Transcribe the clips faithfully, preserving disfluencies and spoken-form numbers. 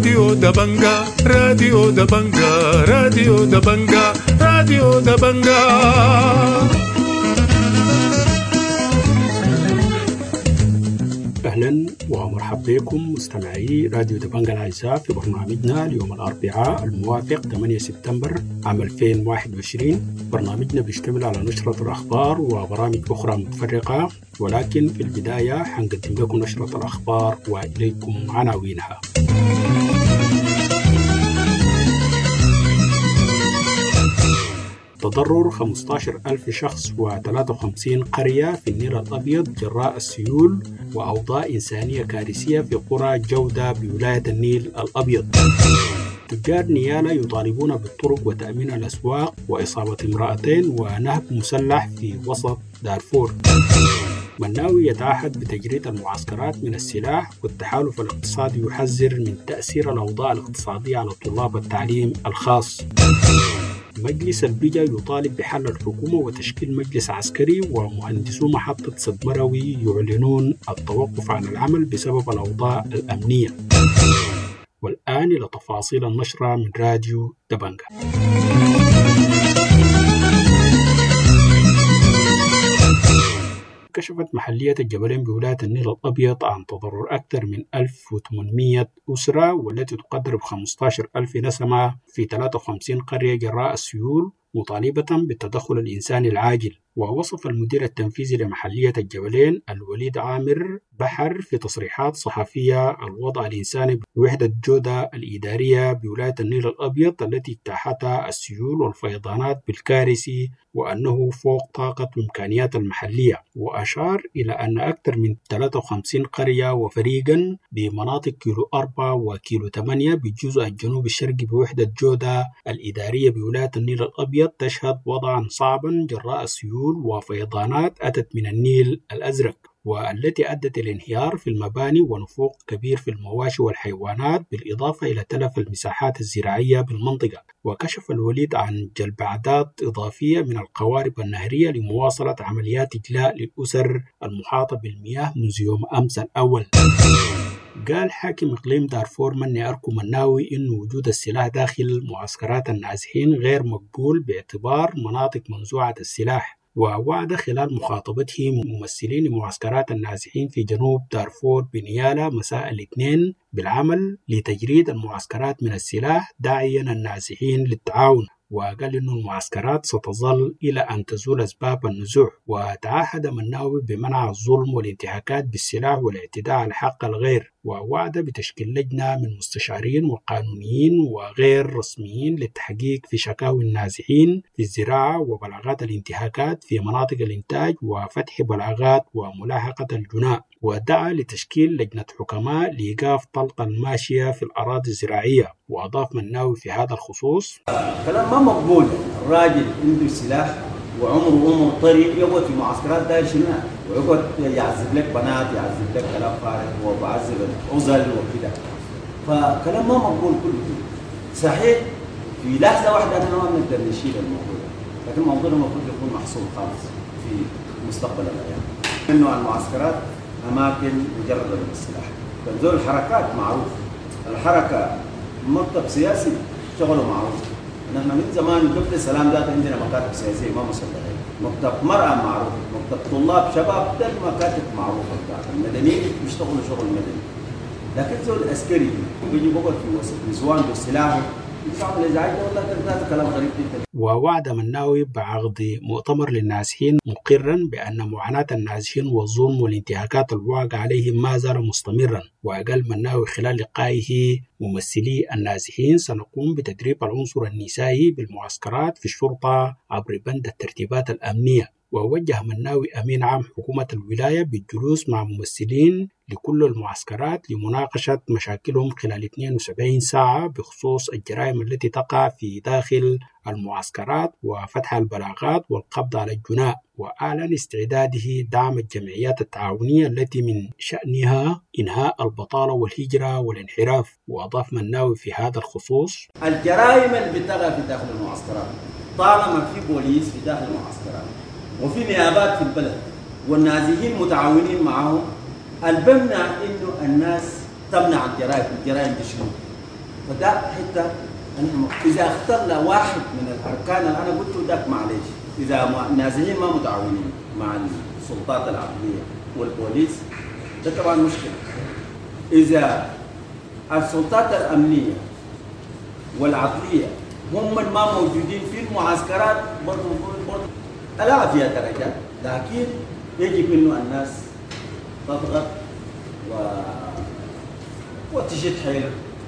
راديو دبنجا راديو دبنجا راديو دبنجا راديو دبنجا. أهلا ومرحبا بكم مستمعي راديو دبنجا الأعزاء في برنامجنا اليوم الأربعاء الموافق ثمانية سبتمبر عام ألفين وواحد وعشرين. برنامجنا بيشتمل على نشرة الأخبار وبرامج أخرى متفرقة، ولكن في البداية حنقدم لكم نشرة الأخبار وإليكم عناوينها. تضرر خمسة عشر ألف شخص وثلاثة وخمسين قرية في النيل الأبيض جراء السيول وأوضاع إنسانية كارثية في قرى جودة بولاية النيل الأبيض. تجار نيالا يطالبون بالطرق وتأمين الأسواق وإصابة امرأتين ونهب مسلح في وسط دارفور. مناوي يتعهد بتجريد المعسكرات من السلاح، والتحالف الاقتصادي يحذر من تأثير الأوضاع الاقتصادية على طلاب التعليم الخاص. مجلس البيجا يطالب بحل الحكومة وتشكيل مجلس عسكري، ومهندسو محطة سدمروي يعلنون التوقف عن العمل بسبب الأوضاع الأمنية. والآن إلى تفاصيل النشرة من راديو دبنجا. كشفت محلية الجبلين بولاية النيل الأبيض عن تضرر أكثر من ألف وثمانمئة أسرة، والتي تقدر ب خمسة عشر ألف نسمة في ثلاثة وخمسين قرية جراء السيول، مطالبة بالتدخل الإنساني العاجل. ووصف المدير التنفيذي لمحلية الجبلين الوليد عامر بحر في تصريحات صحفية الوضع الإنساني بوحدة جودة الإدارية بولاية النيل الأبيض التي اجتاحتها السيول والفيضانات بالكارثي، وأنه فوق طاقة وإمكانيات المحلية. وأشار إلى أن أكثر من ثلاثة وخمسين قرية وفريقا بمناطق كيلو أربعة وكيلو ثمانية بالجزء الجنوبي الشرقي بوحدة جودة الإدارية بولاية النيل الأبيض تشهد وضعا صعبا جراء السيول وفيضانات أتت من النيل الأزرق، والتي أدت إلى انهيار في المباني ونفوق كبير في المواشي والحيوانات، بالإضافة إلى تلف المساحات الزراعية بالمنطقة. وكشف الوليد عن جلب أعداد إضافية من القوارب النهرية لمواصلة عمليات إجلاء للأسر المحاطة بالمياه منذ يوم أمس الأول. قال حاكم إقليم دارفور مني أركو مناوي إن وجود السلاح داخل معسكرات النازحين غير مقبول باعتبار مناطق منزوعة السلاح. ووعد خلال مخاطبته ممثلين لمعسكرات النازحين في جنوب دارفور بنيالا مساء الاثنين بالعمل لتجريد المعسكرات من السلاح، داعيا النازحين للتعاون. وقال إن المعسكرات ستظل إلى أن تزول أسباب النزوح. وتعهد مناوي بمنع الظلم والانتهاكات بالسلاح والاعتداء على حق الغير، ووعد بتشكيل لجنة من مستشارين وقانونيين وغير رسميين للتحقيق في شكاوي النازحين في الزراعة وبلاغات الانتهاكات في مناطق الإنتاج وفتح بلاغات وملاحقة الجناء. ودعا لتشكيل لجنة حكماء لإيقاف طلق الماشية في الأراضي الزراعية. وأضاف مناوي في هذا الخصوص: كلام ما مقبول. الراجل عنده سلاح وعمره عمر طريق يقعد في معسكرات داير شنو ويقعد يعذب لك بنات، يعذب لك كلام فارغ وبعذب العزل وكده. فكلام ما مقبول كله. صحيح في لحظة واحدة احنا ما بنقدر نشيل الموضوع، لكن الموضوع المفروض يكون محصور خالص في مستقبل الأيام. إنه المعسكرات أماكن مجردة بالسلاح. فذول الحركات معروف، الحركة مكتب سياسي شغله معروف. نحن من زمان قبل السلام ذات عندنا مكاتب سياسية ما مسلحين، مكتب مرأة معروف، مكتب طلاب شباب، ده المكاتب معروفة بتاعت المدنيين بيشتغلوا شغل مدني. لكن زول العسكري بيجي بقول في وسط نسوان بالسلاح يفعل الازعاج ده، ولا ده كلام غريب جدا. ووعد مناوي بعقد مؤتمر للنازحين مقرا بأن معاناة النازحين والظلم والانتهاكات الواقعة عليهم ما زال مستمرا. وقال مناوي خلال لقائه ممثلي النازحين: سنقوم بتدريب العنصر النسائي بالمعسكرات في الشرطة عبر بند الترتيبات الأمنية. ووجه مناوي أمين عام حكومة الولاية بالجلوس مع ممثلين لكل المعسكرات لمناقشة مشاكلهم خلال اثنين وسبعين ساعة بخصوص الجرائم التي تقع في داخل المعسكرات وفتح البلاغات والقبض على الجناء. وأعلن استعداده دعم الجمعيات التعاونية التي من شأنها إنهاء البطالة والهجرة والانحراف. وأضاف مناوي في هذا الخصوص: الجرائم اللي بتقع في داخل المعسكرات طالما في بوليس في داخل المعسكرات وفي نيابات في البلد والنازحين متعاونين معهم، البمنع إنه الناس تمنع الجرائم. الجرائم دي شنو؟ فده حتة إذا اخترنا واحد من الأركان اللي أنا قلته ده معلش، إذا النازحين ما متعاونين مع السلطات العقلية والبوليس ده طبعا مشكلة. إذا السلطات الأمنية والعقلية هم ما موجودين في المعسكرات برضه برضه لا فيها درجات، لكن يجب إنه الناس تضغط و... وتشد حيل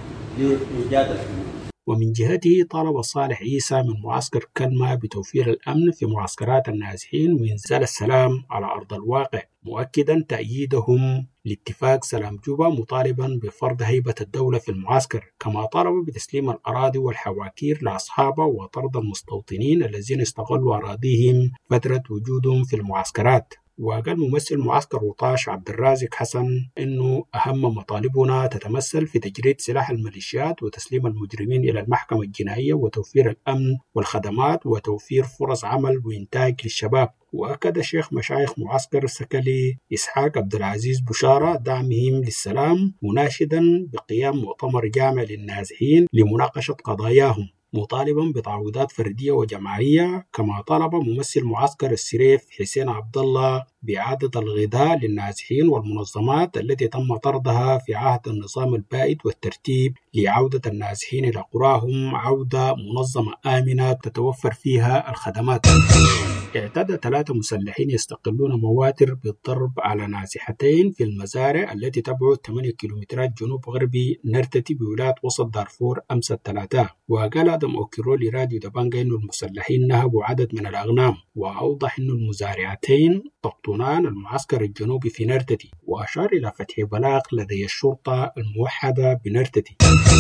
لإيجاد الحلول. ومن جهته طالب صالح عيسى من معسكر كلمة بتوفير الأمن في معسكرات النازحين وإنزال السلام على أرض الواقع، مؤكدا تأييدهم لاتفاق سلام جوبا، مطالبا بفرض هيبة الدولة في المعسكر، كما طالب بتسليم الأراضي والحواكير لأصحابه وطرد المستوطنين الذين استغلوا أراضيهم فترة وجودهم في المعسكرات. وقال ممثل معسكر وطاش عبد الرازق حسن إنه أهم مطالبنا تتمثل في تجريد سلاح الميليشيات وتسليم المجرمين إلى المحكمة الجنائية وتوفير الأمن والخدمات وتوفير فرص عمل وإنتاج للشباب. وأكد شيخ مشايخ معسكر السكلي إسحاق عبد العزيز بشارة دعمهم للسلام، مناشدا بقيام مؤتمر جامع للنازحين لمناقشة قضاياهم، مطالبا بتعويضات فردية وجماعية. كما طلب ممثل معسكر السريف حسين عبد الله بإعادة الغذاء للنازحين والمنظمات التي تم طردها في عهد النظام البائد والترتيب لعودة النازحين إلى قراهم عودة منظمة آمنة تتوفر فيها الخدمات. اعتدى ثلاثة مسلحين يستقلون مواتر بالضرب على نازحتين في المزارع التي تبعد ثمانية كيلومترات جنوب غربي نرتتي بولاية وسط دارفور أمس الثلاثاء. وقال آدم أوكيرو لراديو دبانجا إنه المسلحين نهبوا عدد من الأغنام، وأوضح إنه المزارعتين تقطنان المعسكر الجنوبي في نرتتي، وأشار إلى فتح بلاغ لدي الشرطة الموحدة بنرتتي.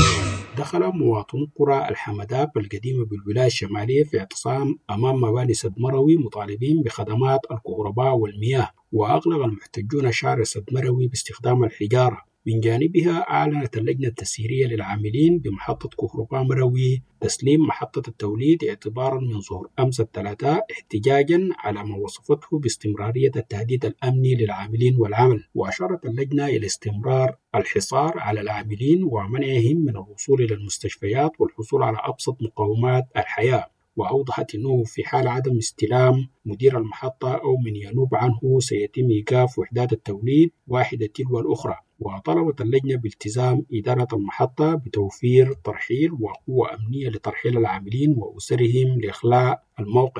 دخل مواطنو قرى الحمداب القديمة بالولاية الشمالية في اعتصام أمام مباني سد مروي مطالبين بخدمات الكهرباء والمياه، وأغلق المحتجون شارع سد مروي باستخدام الحجارة. من جانبها أعلنت اللجنة التسييرية للعاملين بمحطة كهرباء مروي تسليم محطة التوليد اعتبارا من ظهر أمس الثلاثاء، احتجاجا على ما وصفته باستمرارية التهديد الأمني للعاملين والعمل. وأشارت اللجنة إلى استمرار الحصار على العاملين ومنعهم من الوصول إلى المستشفيات والحصول على أبسط مقومات الحياة. وأوضحت أنه في حال عدم استلام مدير المحطة أو من ينوب عنه سيتم إيقاف وحدات التوليد واحدة تلو الأخرى. وطلبت اللجنة بالتزام إدارة المحطة بتوفير ترحيل وقوة أمنية لترحيل العاملين وأسرهم لإخلاء الموقع.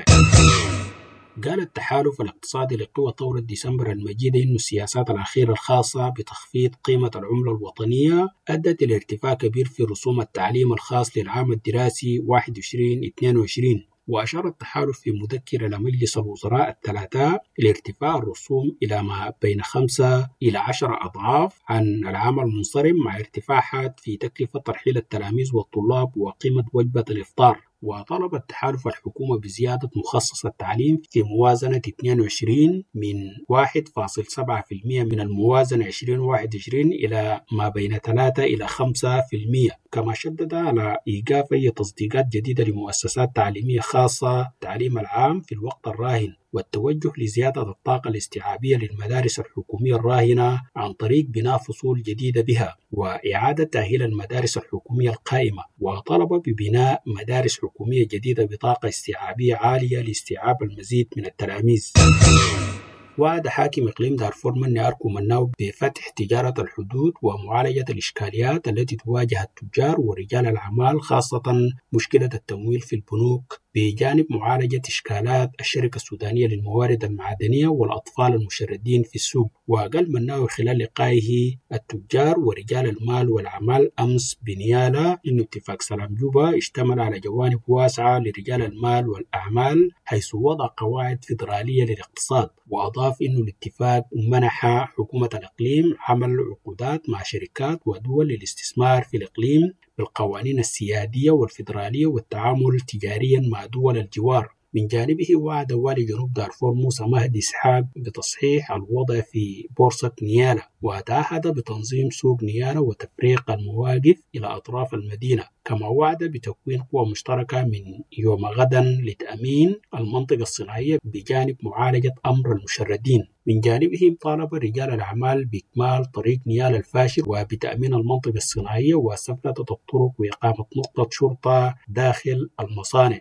قال التحالف الاقتصادي لقوى ثورة ديسمبر المجيدة إن السياسات الأخيرة الخاصة بتخفيض قيمة العملة الوطنية أدت إلى ارتفاع كبير في رسوم التعليم الخاص للعام الدراسي واحد وعشرين اثنين وعشرين. وأشار التحالف في مذكرة لمجلس الوزراء الثلاثاء لارتفاع الرسوم إلى ما بين خمسة إلى عشرة أضعاف عن العام المنصرم، مع ارتفاع حاد في تكلفة ترحيل التلاميذ والطلاب وقيمة وجبة الإفطار. وطلب التحالف الحكومة بزيادة مخصص التعليم في موازنة اثنين وعشرين من واحد فاصلة سبعة بالمئة من الموازنة عشرين واحد وعشرين إلى ما بين ثلاثة إلى خمسة بالمئة. كما شدد على إيقاف أي تصديقات جديدة لمؤسسات تعليمية خاصة تعليم العام في الوقت الراهن، والتوجه لزيادة الطاقة الاستيعابية للمدارس الحكومية الراهنة عن طريق بناء فصول جديدة بها، وإعادة تأهيل المدارس الحكومية القائمة. وطلب ببناء مدارس حكومية جديدة بطاقة استيعابية عالية لاستيعاب المزيد من التلاميذ. وعد حاكم إقليم دارفور مني أركو مناو بفتح تجارة الحدود ومعالجة الإشكاليات التي تواجه التجار ورجال الأعمال، خاصة مشكلة التمويل في البنوك، بجانب معالجة إشكالات الشركة السودانية للموارد المعدنية والأطفال المشردين في السوق. وقال مناو خلال لقائه التجار ورجال المال والأعمال أمس بنيالا إن اتفاق سلام جوبا اشتمل على جوانب واسعة لرجال المال والأعمال، حيث وضع قواعد فيدرالية للاقتصاد. وأضاف إنه الاتفاق منح حكومة الإقليم عمل عقودات مع شركات ودول للاستثمار في الإقليم بالقوانين السيادية والفيدرالية والتعامل تجاريا مع دول الجوار. من جانبه وعد والي جنوب دارفور موسى مهدي إسحاق بتصحيح الوضع في بورصة نيالا، وتعهد بتنظيم سوق نيالا وتفريق المواقف إلى أطراف المدينة، كما وعد بتكوين قوى مشتركة من يوم غدا لتأمين المنطقة الصناعية بجانب معالجة أمر المشردين. من جانبهم طالب رجال الأعمال بإكمال طريق نيالا الفاشل وبتأمين المنطقة الصناعية وسفلتة الطرق وإقامة نقطة شرطة داخل المصانع.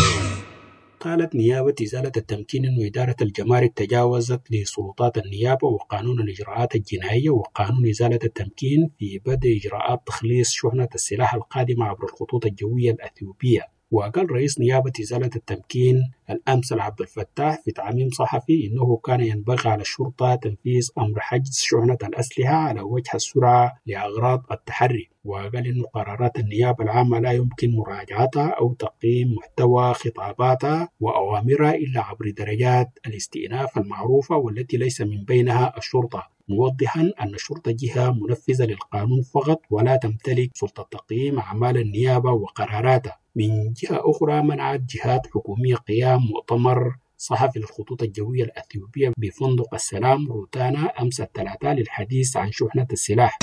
قالت نيابة إزالة التمكين أن إدارة الجمارك تجاوزت لسلطات النيابة وقانون الإجراءات الجنائية وقانون إزالة التمكين في بدء إجراءات تخليص شحنة السلاح القادمة عبر الخطوط الجوية الأثيوبية. وقال رئيس نيابة إزالة التمكين الأمثل عبد الفتاح في تعميم صحفي إنه كان ينبغي على الشرطة تنفيذ أمر حجز شحنة الأسلحة على وجه السرعة لأغراض التحري. وقال إن قرارات النيابة العامة لا يمكن مراجعتها أو تقييم محتوى خطاباتها وأوامرها إلا عبر درجات الاستئناف المعروفة والتي ليس من بينها الشرطة، موضحا أن الشرطة جهة منفذة للقانون فقط ولا تمتلك سلطة تقييم أعمال النيابة وقراراتها. من جهة أخرى منعت جهات حكومية قيام مؤتمر صحفي للخطوط الجوية الأثيوبية بفندق السلام روتانا أمس الثلاثاء للحديث عن شحنة السلاح.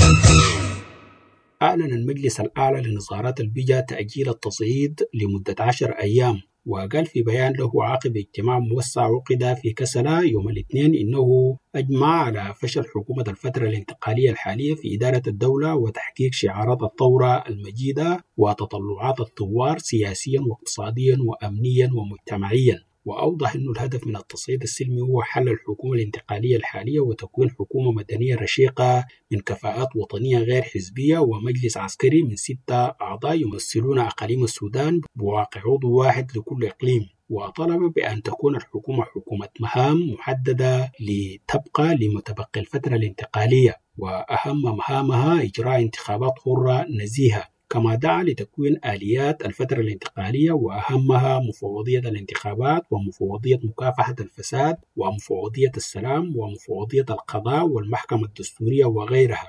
أعلن المجلس الأعلى لنظارات البيئة تأجيل التصعيد لمدة عشر أيام، وقال في بيان له عقب اجتماع موسع عقد في كسلا يوم الاثنين إنه أجمع على فشل حكومة الفترة الانتقالية الحالية في إدارة الدولة وتحقيق شعارات الثورة المجيدة وتطلعات الثوار سياسيا واقتصاديا وأمنيا ومجتمعيا. وأوضح أن الهدف من التصعيد السلمي هو حل الحكومة الانتقالية الحالية وتكوين حكومة مدنية رشيقة من كفاءات وطنية غير حزبية ومجلس عسكري من ستة أعضاء يمثلون أقاليم السودان بواقع عضو واحد لكل إقليم. وطلب بأن تكون الحكومة حكومة مهام محددة لتبقى لمتبقي الفترة الانتقالية، وأهم مهامها إجراء انتخابات حرة نزيهة. كما دعا لتكوين آليات الفترة الانتقالية وأهمها مفوضية الانتخابات ومفوضية مكافحة الفساد ومفوضية السلام ومفوضية القضاء والمحكمة الدستورية وغيرها.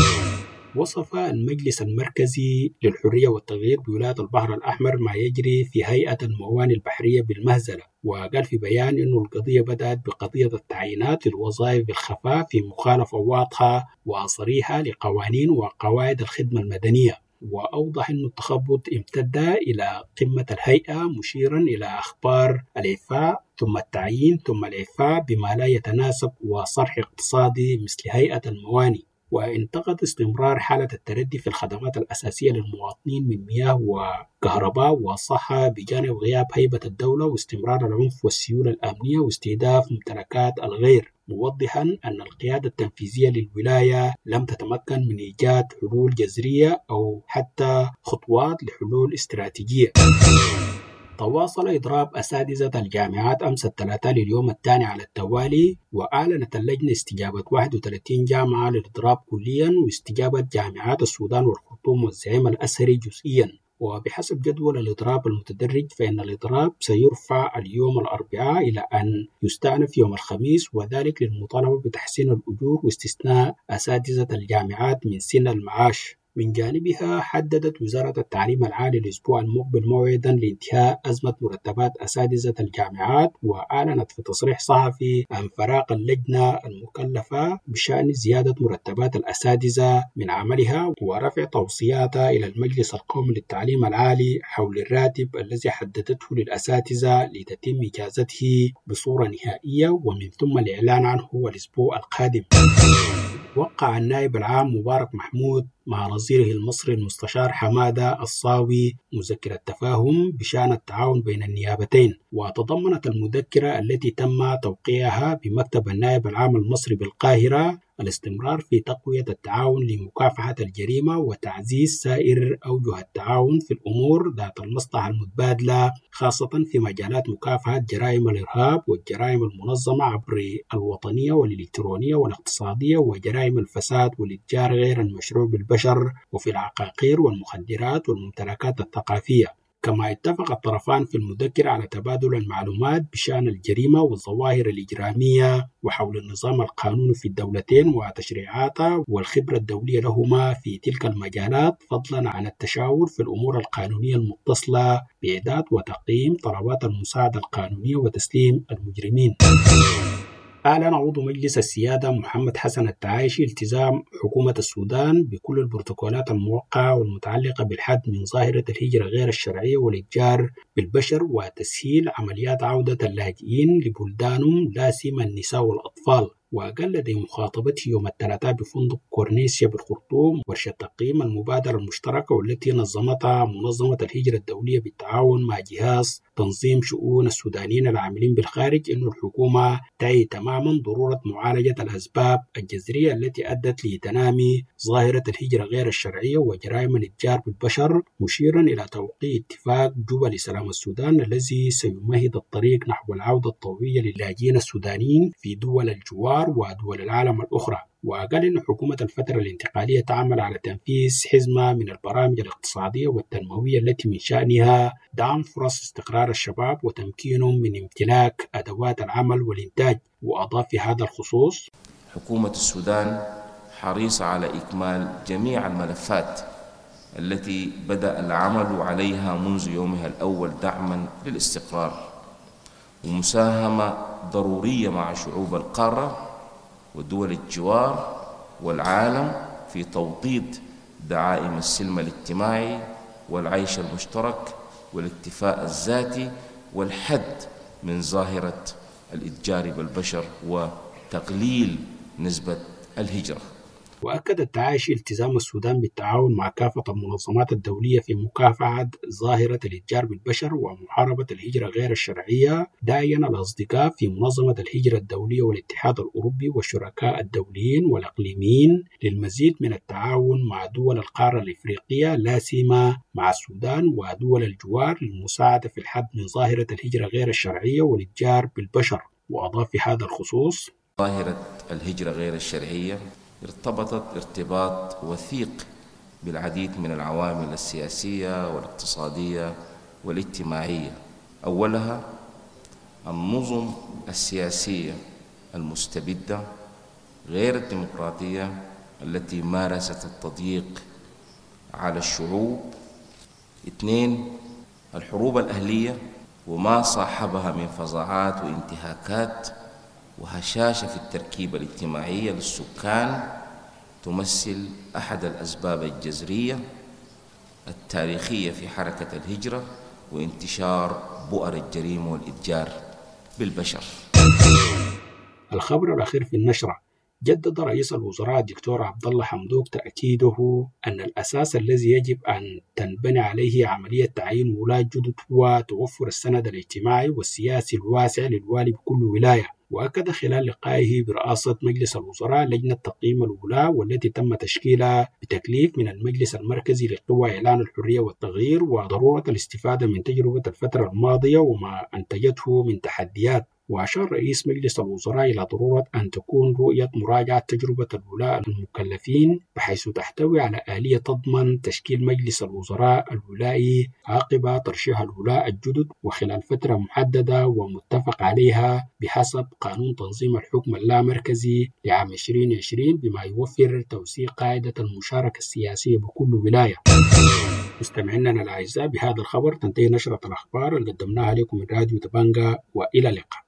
وصف المجلس المركزي للحرية والتغيير بولاية البحر الأحمر ما يجري في هيئة الموانئ البحرية بالمهزلة، وقال في بيان أن القضية بدأت بقضية التعيينات للوظائف بالخفاء في مخالفة واضحة وصريحة لقوانين وقواعد الخدمة المدنية. وأوضح أن التخبط امتد إلى قمة الهيئة مشيرا إلى أخبار الإعفاء ثم التعيين ثم الإعفاء بما لا يتناسب وصرح اقتصادي مثل هيئة الموانئ. وانتقد استمرار حالة التردي في الخدمات الأساسية للمواطنين من مياه وكهرباء وصحة بجانب غياب هيبة الدولة واستمرار العنف والسيولة الأمنية واستهداف ممتلكات الغير، موضحا أن القيادة التنفيذية للولاية لم تتمكن من إيجاد حلول جذرية أو حتى خطوات لحلول استراتيجية. تواصل إضراب أساتذة الجامعات أمس الثلاثاء لليوم الثاني على التوالي، وأعلنت اللجنة استجابة واحد وثلاثين جامعة للإضراب كليا واستجابة جامعات السودان والخرطوم والزعيم الأزهري جزئيا. وبحسب جدول الإضراب المتدرج فإن الإضراب سيرفع اليوم الأربعاء إلى أن يستأنف يوم الخميس، وذلك للمطالبة بتحسين الأجور واستثناء أساتذة الجامعات من سن المعاش. من جانبها حددت وزارة التعليم العالي الأسبوع المقبل موعدا لانتهاء أزمة مرتبات أساتذة الجامعات، وأعلنت في تصريح صحفي عن فراغ اللجنة المكلفة بشأن زيادة مرتبات الأساتذة من عملها ورفع توصياتها إلى المجلس القومي للتعليم العالي حول الراتب الذي حددته للأساتذة لتتم إجازته بصورة نهائية ومن ثم الإعلان عنه الأسبوع القادم. وقع النائب العام مبارك محمود مع نظيره المصري المستشار حمادة الصاوي مذكرة تفاهم بشأن التعاون بين النيابتين، وتضمنت المذكرة التي تم توقيعها بمكتب النائب العام المصري بالقاهرة الاستمرار في تقوية التعاون لمكافحة الجريمة وتعزيز سائر أوجه التعاون في الأمور ذات المصلحة المتبادلة، خاصة في مجالات مكافحة جرائم الإرهاب والجرائم المنظمة عبر الوطنية والإلكترونية والاقتصادية وجرائم الفساد والإتجار غير المشروع بالبشر وفي العقاقير والمخدرات والممتلكات الثقافية. كما اتفق الطرفان في المذكرة على تبادل المعلومات بشأن الجريمة والظواهر الإجرامية وحول النظام القانوني في الدولتين وتشريعاتها والخبرة الدولية لهما في تلك المجالات، فضلا عن التشاور في الأمور القانونية المتصلة بإعداد وتقييم طلبات المساعدة القانونية وتسليم المجرمين. أعلن عضو مجلس السيادة محمد حسن التعايشي التزام حكومة السودان بكل البروتوكولات الموقعة والمتعلقة بالحد من ظاهرة الهجرة غير الشرعية والإتجار بالبشر وتسهيل عمليات عودة اللاجئين لبلدانهم لا سيما النساء والأطفال. وقال لدي مخاطبته يوم الثلاثاء بفندق كورنيسيا بالخرطوم ورشة تقييم المبادرة المشتركة والتي نظمتها منظمة الهجرة الدولية بالتعاون مع جهاز تنظيم شؤون السودانيين العاملين بالخارج أن الحكومة تعي تماما ضرورة معالجة الأسباب الجذرية التي أدت لتنامي ظاهرة الهجرة غير الشرعية وجرائم الإتجار بالبشر، مشيرا إلى توقيع اتفاق جوبا لسلام السودان الذي سيمهد الطريق نحو العودة الطوعية للاجئين السودانيين في دول الجوار ودول العالم الأخرى. وقال إن حكومة الفترة الانتقالية تعمل على تنفيذ حزمة من البرامج الاقتصادية والتنموية التي من شأنها دعم فرص استقرار الشباب وتمكينهم من امتلاك أدوات العمل والإنتاج. وأضاف في هذا الخصوص: حكومة السودان حريصة على إكمال جميع الملفات التي بدأ العمل عليها منذ يومها الأول دعما للاستقرار ومساهمة ضرورية مع شعوب القارة ودول الجوار والعالم في توطيد دعائم السلم الاجتماعي والعيش المشترك والاكتفاء الذاتي والحد من ظاهرة الإتجار بالبشر وتقليل نسبة الهجرة. وأكد التعايشي التزام السودان بالتعاون مع كافة المنظمات الدولية في مكافحة ظاهرة الإتجار بالبشر ومحاربة الهجرة غير الشرعية، داعيا الأصدقاء في منظمة الهجرة الدولية والاتحاد الأوروبي والشركاء الدوليين والإقليميين للمزيد من التعاون مع دول القارة الإفريقية لا سيما مع السودان ودول الجوار للمساعدة في الحد من ظاهرة الهجرة غير الشرعية والإتجار بالبشر. وأضاف في هذا الخصوص: ظاهرة الهجرة غير الشرعية ارتبطت ارتباط وثيق بالعديد من العوامل السياسية والاقتصادية والاجتماعية، أولها النظم السياسية المستبدة غير الديمقراطية التي مارست التضييق على الشعوب. اثنين، الحروب الأهلية وما صاحبها من فظاعات وانتهاكات وهشاشة في التركيبة الاجتماعية للسكان تمثل أحد الأسباب الجذرية التاريخية في حركة الهجرة وانتشار بؤر الجريمة والإتجار بالبشر. الخبر الأخير في النشرة: جدد رئيس الوزراء الدكتور عبد الله حمدوك تأكيده أن الأساس الذي يجب أن تنبني عليه عملية تعيين ولاة جدد هو توفر السند الاجتماعي والسياسي الواسع للوالي بكل ولاية. وأكد خلال لقائه برئاسة مجلس الوزراء لجنة تقييم الولاة والتي تم تشكيلها بتكليف من المجلس المركزي لقوى إعلان الحرية والتغيير وضرورة الاستفادة من تجربة الفترة الماضية وما أنتجته من تحديات. وأشار رئيس مجلس الوزراء إلى ضرورة أن تكون رؤية مراجعة تجربة الولاء المكلفين بحيث تحتوي على آلية تضمن تشكيل مجلس الوزراء الولائي عقب ترشيح الولاء الجدد وخلال فترة محددة ومتفق عليها بحسب قانون تنظيم الحكم اللامركزي لعام عشرين عشرين بما يوفر توسيع قاعدة المشاركة السياسية بكل ولاية. مستمعينا الأعزاء، بهذا الخبر تنتهي نشرة الأخبار اللي قدمناها لكم من راديو دبنجة، وإلى اللقاء.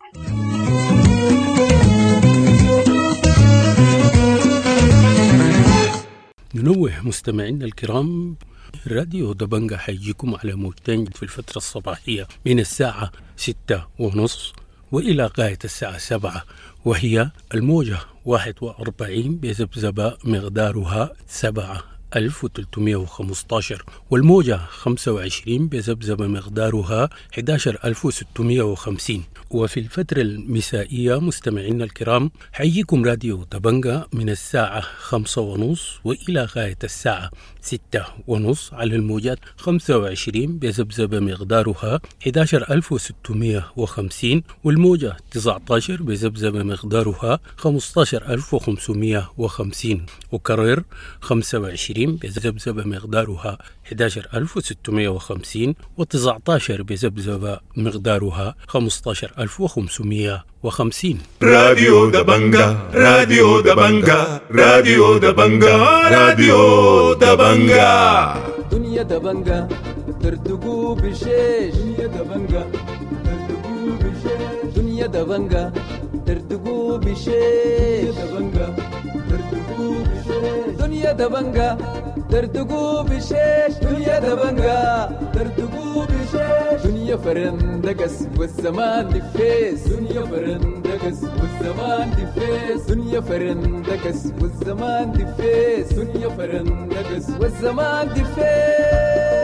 ننوه مستمعينا الكرام، راديو دبنجة حيجيكم على موجتين في الفترة الصباحية من الساعة ستة ونص وإلى غاية الساعة سبعة، وهي الموجة واحد وأربعين بذبذبة مقدارها سبعة ألف وثلاثمائة وخمسة عشر، والموجة خمسة وعشرين بذبذبة مقدارها أحد عشر ألف وستمائة وخمسين. وفي الفترة المسائية مستمعينا الكرام حييكم راديو دبنجة من الساعة خمسة ونص وإلى غاية الساعة ستة ونص على الموجات خمسة وعشرين بذبذبة مقدارها أحد عشر ألف وستمائة وخمسين، والموجة تسعة عشر بذبذبة مقدارها خمسة عشر ألف وخمسمائة وخمسين، وكرر خمسة وعشرين وعشرين بذبذبة مقدارها أحد عشر ألف وستمائة وخمسين، وتسعة عشر بذبذبة مقدارها خمسة عشر ألف وخمسمائة وخمسين. راديو دبنجا راديو دبنجا راديو دبنجا راديو دبنجا دنيا دبنجا ترتقو بشيش دنيا دبنجا ترتقو بشيش دنيا دبنجا ترتقو بشيش دبنجا ترتقو بشيش دنيا دبنجا ترتقو بشيش دنيا دبنجا ترتقو بشيش دنيا فرندقس والزمان دفيس دنيا فرندقس والزمان دفيس دنيا فرندقس والزمان دفيس دنيا فرندقس والزمان دفيس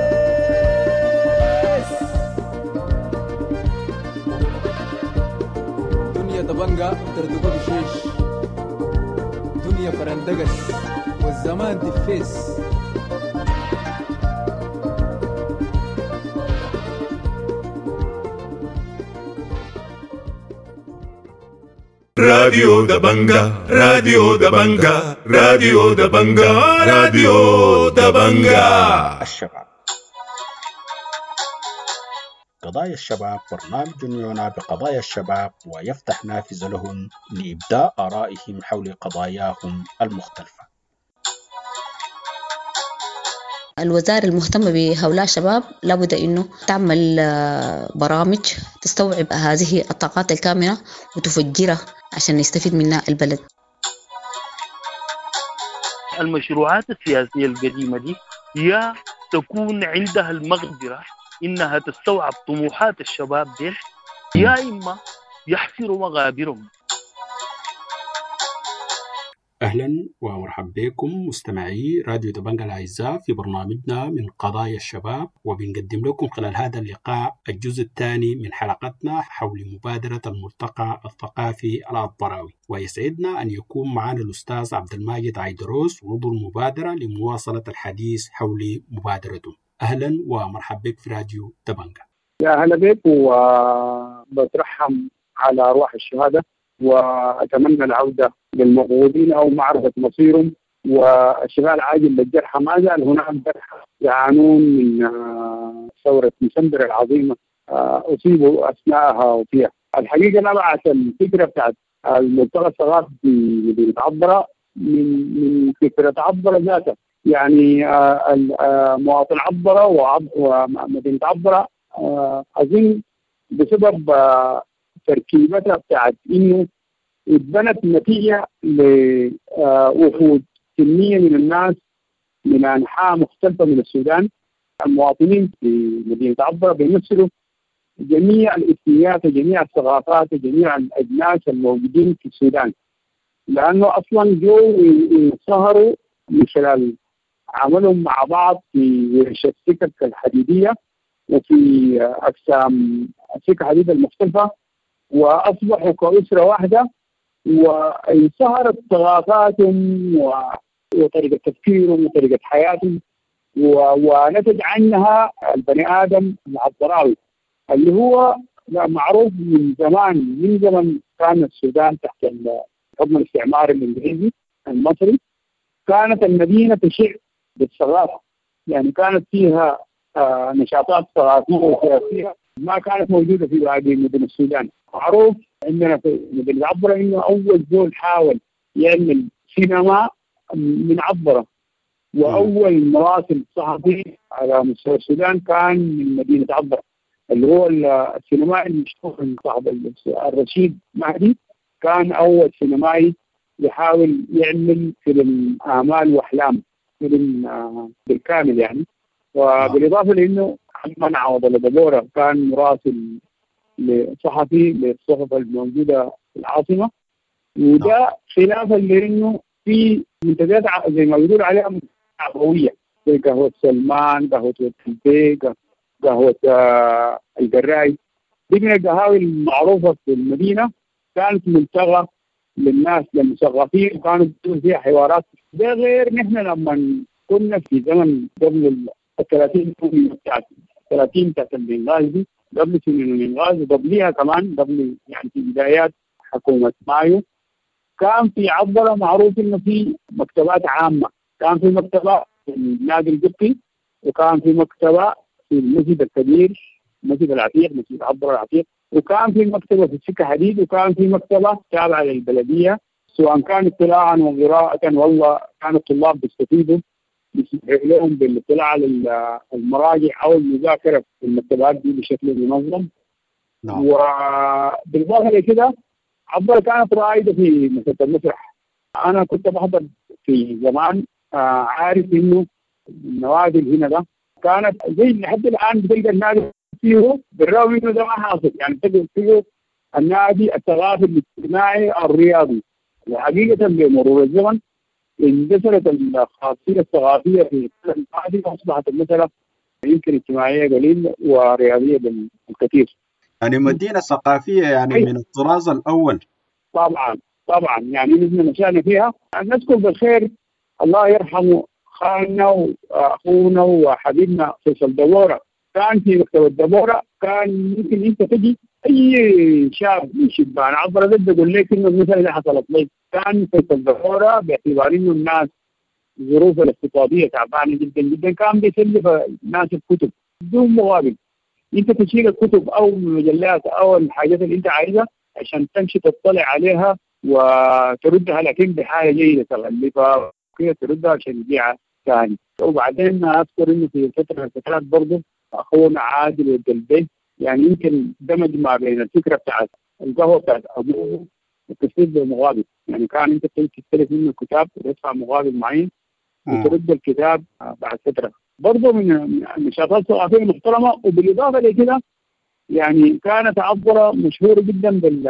دنيا دبنجا ترتقو بشيش دنيا فرندقس والزمان دفيس. راديو دبنجا راديو دبنجا راديو دبنجا راديو دبنجا الشباب. قضايا الشباب برنامج يعنى بقضايا الشباب ويفتح نافذة لهم لإبداء آرائهم حول قضاياهم المختلفة. الوزارة المهتمة بهؤلاء الشباب لابد أنه تعمل برامج تستوعب هذه الطاقات الكامنة وتفجرها عشان يستفيد منها البلد. المشروعات السياسية القديمة دي يا تكون عندها المقدرة إنها تستوعب طموحات الشباب دي، يا إما يحفروا مغابرهم. أهلا ومرحبا بكم مستمعي راديو دبنجا الأعزاء في برنامجنا من قضايا الشباب، وبنقدم لكم خلال هذا اللقاء الجزء الثاني من حلقتنا حول مبادرة الملتقى الثقافي العطبراوي. ويسعدنا أن يكون معنا الأستاذ عبد الماجد عيدروس عضو المبادرة لمواصلة الحديث حول مبادرته. أهلا ومرحبا بك في راديو دبنجا. يا أهلا بك، وبترحم على أرواح الشهادة وأتمنى العودة للمفقودين أو معرفة مصيرهم، والشفاء العاجل للجرحى. ما زال هناك جرحى يعانون من ثورة ديسمبر العظيمة أصيبوا أثناءها وفيها. الحقيقة أنا بعت الفكرة بتاعت الملتقى الثقافي في مدينة عطبرة من من فكرة عطبرة ذاتها، يعني مواطن عطبرة ومدينة عطبرة أظن بسبب تركيبتها بتاعت إنه اتبنت نتيجة لوفود كمية من الناس من أنحاء مختلفة من السودان. المواطنين في مدينة عطبرة بيمثلوا جميع الإثنيات وجميع الثقافات وجميع الأجناس الموجودين في السودان، لأنه أصلا جو سهروا من خلال عملهم مع بعض في ورش السكك الحديدية وفي أقسام السكك الحديدية المختلفة، وأصبحوا كأسرة واحدة، وانصهرت ثقافاتهم وطريقة تفكيرهم وطريقة حياتهم، ونتج عنها البني آدم العطبراوي اللي هو معروف من زمان. من زمن كان السودان تحت حكم الاستعمار الإنجليزي المصري كانت المدينة تشع بالثقافة، يعني كانت فيها آه نشاطات ثقافية وسياسية ما كانت موجودة في باقي مدن السودان. معروف عندنا في مدينة عطبرة إنه أول زول حاول يعمل سينما من عطبرة، وأول مراسم صحفي على مستوى السودان كان من مدينة عطبرة، اللي هو السينمائي المشهور صاحب الرشيد مهدي. كان أول سينمائي يحاول يعمل فيلم آمال وأحلام، فيلم بالكامل يعني. وبالإضافة لأنه محمد عوض الدبورة كان مراسل لصحفي للصحف الموجودة في العاصمة، وده خلافا لأنه في منتجات زي ما بيقولوا عليها عفوية زي قهوة سلمان، قهوة التلبي، قهوة آه القراي. دي من القهاوي المعروفة في المدينة، كانت ملتقى للناس للمثقفين، وكانوا بيصير فيها حوارات. ده غير نحن لما كنا في زمن قبل الثلاثين بتاعت الثلاثين بتاعت الإنغاز دي، قبل سنين الإنغاز وقبليها كمان، قبل يعني في بدايات حكومة مايو، كان في عطبرة معروف إنه في مكتبات عامة كان في مكتبة في النادي القبطي، وكان في مكتبة في المسجد الكبير، المسجد العتيق، مسجد عبر العتيق، وكان في مكتبة في السكة حديد، وكان في مكتبة تابعة للبلدية، سواء كان اطلاعا وقراءة والله كان الطلاب بيستفيدوا بيسمح لهم بالاطلاع على المراجع أو المذاكرة في المكتبات دي بشكل منظم. نعم. وبالإضافة لكده عبر كانت رائدة في مسرح المسرح. أنا كنت بحضر في زمان، آه عارف إنه النوادي هنا ده كانت زي لحد الآن بتلقى النادي فيه، بالرغم إنه ده ما حاصل، يعني تلقى فيه النادي الثقافي الاجتماعي الرياضي. وحقيقة بمرور الزمن اندثرت الخاصية الثقافية في النادي وأصبحت المسألة يمكن اجتماعية قليل ورياضية بالكثير. يعني مدينة ثقافية يعني من الطراز الأول. طبعا طبعا يعني نحن نشأنا فيها. نذكر بالخير الله يرحمه خالنا وأخونا وحبيبنا فيصل دبورة، كان في مكتبة دبورة كان يمكن أنت تجي أي شاب من شبان عبر ذلك يقول لك إنه المسألة اللي حصلت لي. كان فيصل دبورة باعتبار إنه الناس ظروف الاقتصادية تعبانة جدا جدا كان بيسلف الناس الكتب بدون مقابل. انت تشيل الكتب او المجلات او الحاجات اللي انت عايزها عشان تمشي تطلع عليها وتردها، لكن بحاله جيده تغلفها كده تردها عشان تبيعها ثاني. وبعدين اذكر انه في فتره الفترات برضه اخونا عادل والدلبي يعني يمكن دمج ما بين الفكره بتاعت القهوه بتاعت ابوه والتسليم بالمقابل. يعني كان انت تستلف منه الكتاب وتدفع مقابل معين وترد الكتاب بعد فتره. برضه من النشاطات الثقافيه المحترمه. وبالاضافه لكده يعني كانت عبره مشهوره جدا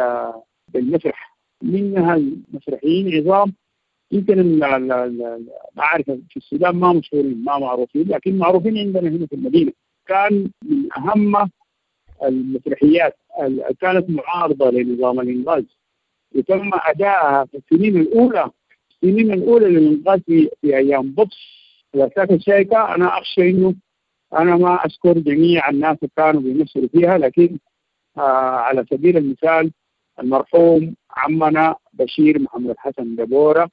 بالمسرح، منها المسرحيين عظام يمكن ما اعرف في السودان ما مشهورين ما معروفين، لكن معروفين عندنا هنا في المدينه. كان من اهم المسرحيات كانت معارضه لنظام الانقاذ وتم ادائها في السنين الاولى السنين الاولى للانقاذ في, في ايام بطش وساك الشيكة. أنا أخشى إنه أنا ما أذكر جميع الناس اللي كانوا بيمثلوا فيها، لكن آه على سبيل المثال المرحوم عمنا بشير محمد حسن دبورة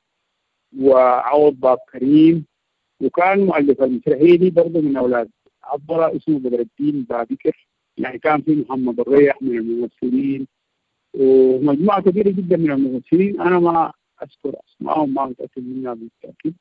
وعوض باب كريم، وكان مؤلف المسرحية دي برضه من أولاد عبرة اسمه بدر الدين بابكر. يعني كان في محمد الريح من الممثلين ومجموعة كبيرة جدا من الممثلين أنا ما أذكر أسمائهم ما متأكد منها بالتأكيد.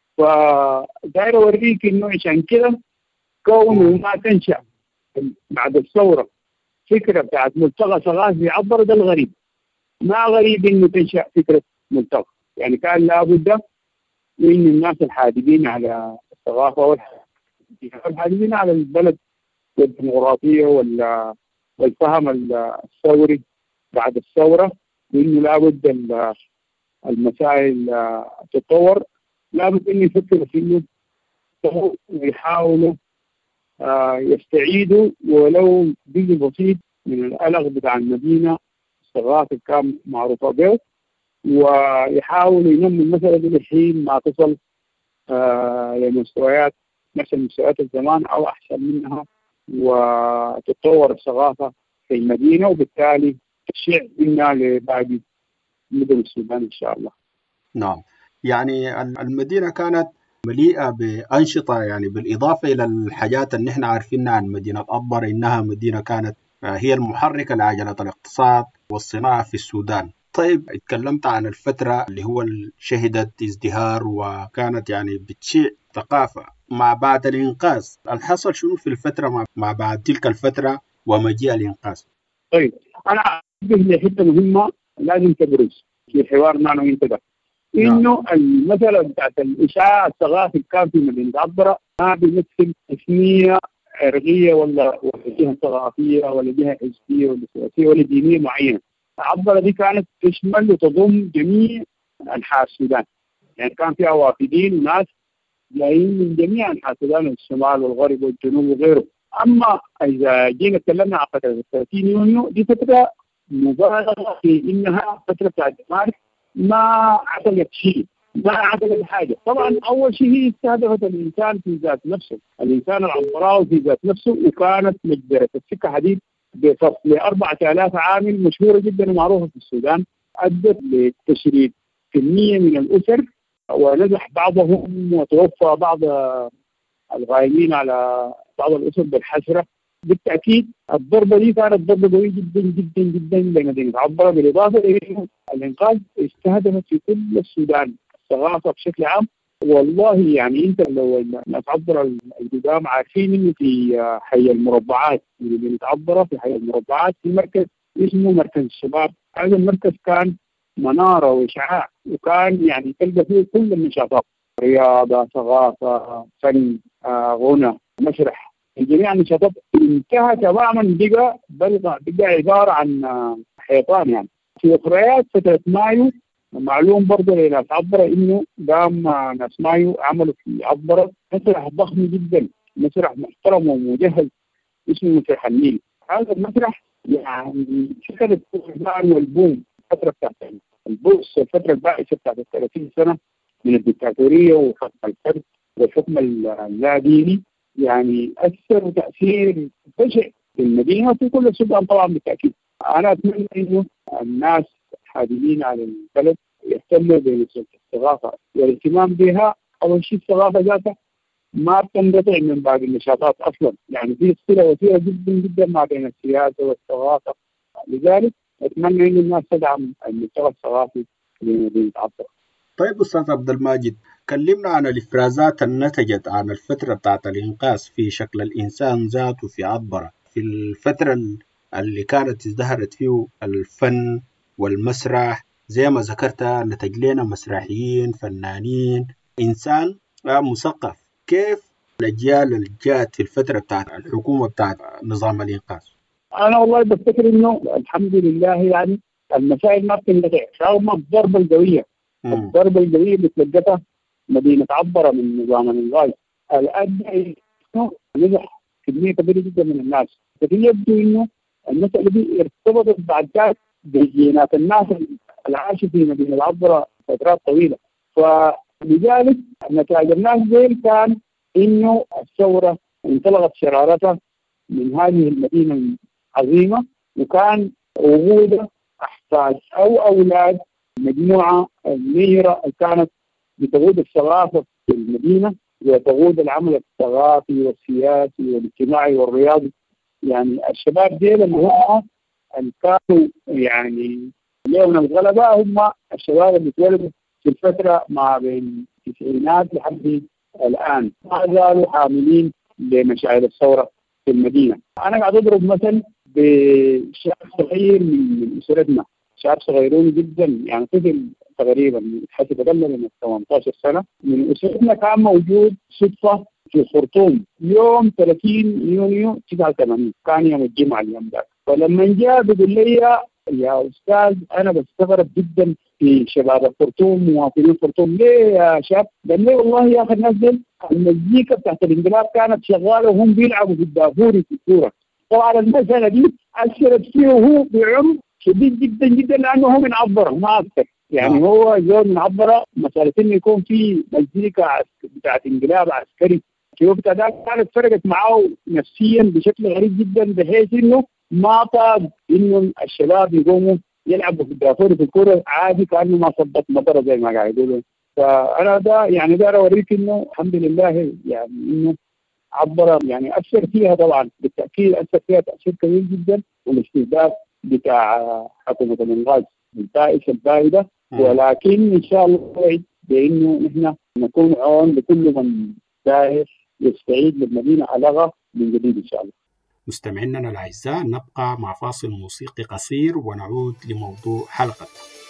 فداير اوريك انه عشان كده كونه ما تنشا بعد الثوره فكره بتاعت ملتقى ثقافي عبر ده الغريب. ما غريب انه تنشا فكره ملتقى، يعني كان لابد من الناس الحادقين على الثقافه والحادقين على البلد والديمقراطيه والفهم الثوري بعد الثوره، وانه لابد المسائل تتطور. لابد أن يفكروا في إنه ويحاولوا آه يستعيدوا ولو جزء بسيط من الألغ بتاع المدينة الثقافي كان معروفة به، ويحاولوا ينموا المسألة دي الحين ما تصل آه لمستويات نفس مستويات الزمان أو أحسن منها، وتتطور الثقافة في المدينة وبالتالي تشيع منها لباقي مدن السودان إن شاء الله. نعم. يعني المدينة كانت مليئة بأنشطة، يعني بالإضافة إلى الحاجات اللي نحن عارفينها عن مدينة أبر إنها مدينة كانت هي المحركة لعجلة الاقتصاد والصناعة في السودان. طيب اتكلمت عن الفترة اللي هو شهدت ازدهار وكانت يعني بتشيع ثقافة مع بعد الإنقاذ. الحصل شنو في الفترة مع بعد تلك الفترة ومجيء الإنقاذ؟ طيب أنا أنتبه لحتة مهمة لازم تبرز في حوارنا أنا وأنت ده، إنه المسألة بتاعت الإشعاع الثقافي كان في مدينة عبرة ما بيمثل تسمية عرقية ولا ولا جهة ثقافية ولا جهة حزبية ولا سياسية ولا دينية معينة. عبرة دي كانت تشمل وتضم جميع أنحاء السودان، يعني كان فيها وافدين وناس جايين من جميع أنحاء السودان، الشمال والغرب والجنوب وغيره. أما إذا جينا تكلمنا عن فترة ثلاثين يونيو دي فترة مبالغة في إنها فترة بتاعت مارس ما عقلت شيء ما عقلت حاجة. طبعا أول شيء هي استهدفت الإنسان في ذات نفسه، الإنسان العمراوي في ذات نفسه، وكانت مجزرة السكة حديد بفصل أربعة آلاف عامل مشهورة جدا ومعروفة في السودان أدت لتشريد كمية من الأسر ونجح بعضهم وتوفى بعض الغائبين على بعض الأسر بالحسرة. بالتأكيد الضربة دي كانت ضربة قوية جدا جدا جدا لمدينة عبرة، بالإضافة إلى الإنقاذ استهدفت في كل السودان الثقافة بشكل عام. والله يعني أنت لو الناس عبرة القدام عارفين إنه في حي المربعات اللي بنتعبر في حي المربعات في مركز اسمه مركز الشباب. هذا المركز كان منارة وإشعاع، وكان يعني تلقى فيه كل النشاطات، رياضة، ثقافة، فن، آه، غنى، مسرح، جميع النشاطات انتهى تماما. بقى بقى بقى عبارة عن حيطان. يعني في أخريات فترة مايو معلوم برضه لناس عبرة إنه قام ناس مايو عملوا في عبرة مسرح ضخم جدا، مسرح محترم ومجهز اسمه مسرح النيل. هذا المسرح يعني شكل الطغيان والبوم الفترة بتاعت البؤس، الفترة البائسة بتاعت ثلاثين سنة من الدكتاتورية وحكم الفرد والحكم اللاديني. يعني أثر تأثير بشع في المدينة وفي كل السودان طبعا بالتأكيد. أنا أتمنى إنه الناس حادين على البلد يهتموا بمسألة الثقافة والاهتمام بها. أول شيء الثقافة ذاتها ما بتنقطع من باقي النشاطات أصلا، يعني في صلة وثيقة جدا جدا ما بين السياسة والثقافة. لذلك أتمنى إن الناس تدعم المستوى الثقافي لمدينة عبرة. طيب أستاذ عبد الماجد، كلمنا عن الإفرازات النتجت عن الفترة بتاعت الإنقاذ في شكل الإنسان ذاته في عبرة، في الفترة اللي كانت ازدهرت فيه الفن والمسرح. زي ما ذكرت نتج لنا مسرحيين، فنانين، إنسان مثقف. كيف الأجيال اللي جات في الفترة بتاعت الحكومة بتاعت نظام الإنقاذ؟ أنا والله بفتكر إنه الحمد لله يعني المسائل ما بتنقطع رغم الضربة القوية. الضربة القوية اللي تلقتها مدينة عبرة من نظام الإنقاذ الأدى إنه نجح كمية كبيرة جدا من الناس. لكن يبدو إنه المسألة دي ارتبطت بعد ذلك بجينات الناس العاشوا في مدينة عبرة فترات طويلة. فلذلك نتائج الناس دي كان إنه الثورة انطلقت شرارتها من هذه المدينة العظيمة، وكان وجود أحفاد أو أولاد مجموعة النيرة اللي كانت بتقود الثقافة في المدينة وتقود العمل الثقافي والسياسي والاجتماعي والرياضي. يعني الشباب ديل اللي هم اللي كانوا يعني اليوم الغلبة هم الشباب اللي اتولدوا في الفترة ما بين التسعينات لحد الآن، ما زالوا حاملين لمشاعر الثورة في المدينة. أنا قاعد أضرب مثل بشاب صغير من أسرتنا، شاب صغيرون جدا، يعني طفل تقريبا حسب أقل من ثمانية عشر سنة من أسرتنا، كان موجود صدفة في الخرطوم يوم ثلاثين يونيو تسعة وثمانين، كان يوم الجمعة اليوم ذاك. فلما جاء بيقول لي يا أستاذ أنا بستغرب جدا في شباب الخرطوم مواطنين الخرطوم، ليه يا شاب؟ قال لي والله يا أخي الناس دي المزيكا بتاعت الانقلاب كانت شغالة وهم بيلعبوا في الدافوري في الكورة. طبعا المسألة دي أثرت فيه وهو بعمق شديد جدا جدا لأنه هو من عبرة ما أكثر. يعني هو زول من عبرة، مسألة إنه يكون في مزيكا بتاعت انقلاب عسكري في وقتها ده كانت فرقت معه نفسيا بشكل غريب جدا، بحيث إنه ما طاب إنه الشباب يقوموا يلعبوا في الدافور في الكورة عادي كأنه ما صدت مطرة زي ما قاعد يقولوا. فأنا ده يعني ده أوريك إنه الحمد لله يعني إنه عبر يعني أثر فيها طبعا بالتأكيد، أثر فيها تأثير كبير جدا، والاستهداف بتاع حكومة الإنقاذ البائسة البائدة. ولكن إن شاء الله نوعد بأنه نحن نكون عون لكل من داهر يستعيد للمدينة ألغة من جديد إن شاء الله. مستمعينا الأعزاء، نبقى مع فاصل موسيقي قصير ونعود لموضوع حلقة.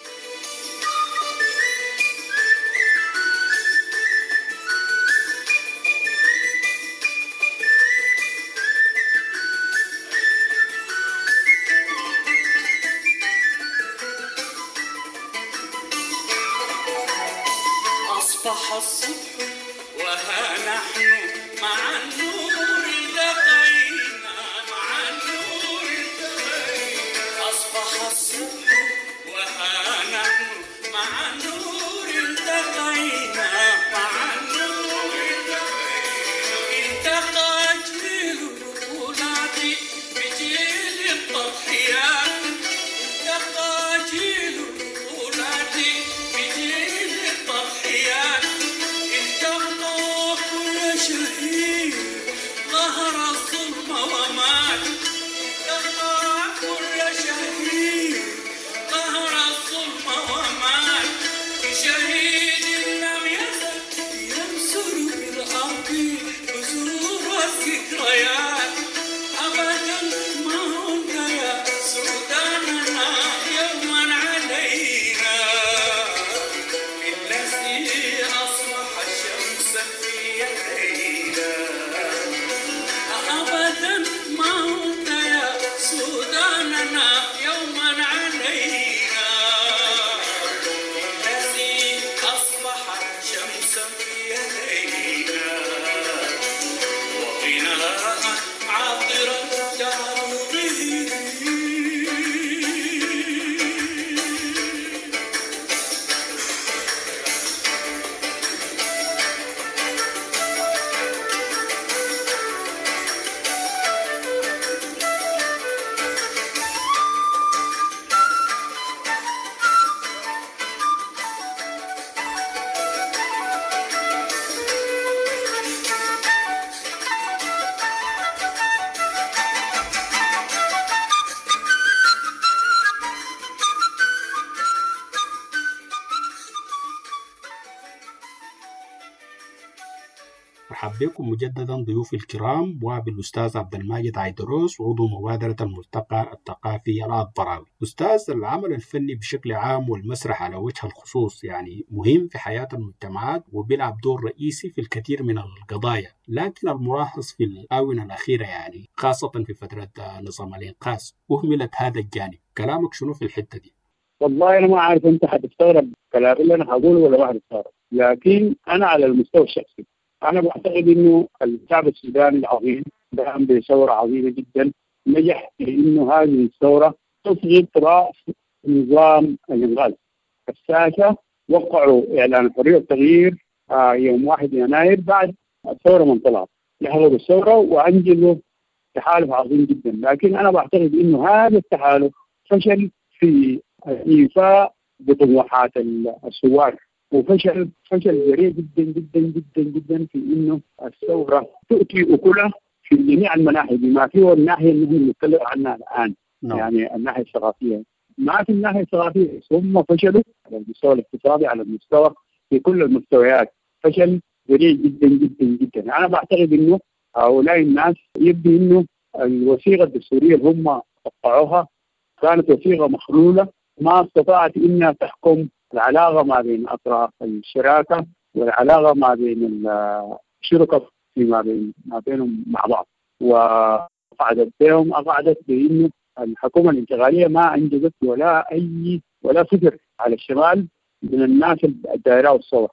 أصبح الصبح وها نحن مع النور التقينا، مع النور التقينا. أصبح الصبح وها نحن مع النور التقينا، مع النور التقينا. التقى جيل الأولاد بجيل التضحيات، التقى جيل الأولاد بجيل التضحيات. مرحبا بكم مجددا ضيوفي الكرام وبالأستاذ عبد الماجد عيدروس عضو مبادرة الملتقى الثقافي الأطبراوي. أستاذ، العمل الفني بشكل عام والمسرح على وجه الخصوص يعني مهم في حياة المجتمعات وبيلعب دور رئيسي في الكثير من القضايا، لكن الملاحظ في الآونة الأخيرة يعني خاصة في فترة نظام الإنقاذ أهملت هذا الجانب. كلامك شنو في الحتة دي؟ والله أنا ما عارف أنت حتستغرب كلام اللي أنا هقوله ولا ما حتستغرب، لكن أنا على المستوى الشخصي أنا بعتقد إنه الشعب السوداني العظيم قام بثورة عظيمة جدا، نجح في إنه هذه الثورة تسقط رأس نظام الإنقاذ. الساسة وقعوا إعلان الحرية والتغيير آه يوم واحد يناير بعد الثورة من طلعت، لحظوا الثورة وأنجزوا تحالف عظيم جدا، لكن أنا بعتقد إنه هذا التحالف فشل في إيفاء بطموحات الثوار، وفشل فشل ذريع جدا جدا جدا جدا في انه الثوره تؤتي اكلها في جميع المناحي بما فيه الناحيه اللي بنتكلم عنها الان. no. يعني الناحيه الثقافيه، ما في الناحيه الثقافيه هم فشلوا على المستوى الاقتصادي، على المستوى في كل المستويات فشل ذريع جدا جدا جدا. انا بعتقد انه هؤلاء الناس يبدو انه الوثيقه الدستوريه اللي هم قطعوها كانت وثيقه مخلوله ما استطاعت انها تحكم العلاقة ما بين أطراف الشراكة والعلاقة ما بين الشركة فيما بين ما بينهم مع بعض، وقعدت بهم أقعدت بأنه الحكومة الانتقالية ما أنجزت ولا أي ولا فكر على الشمال من الناس الدائرة والثورة.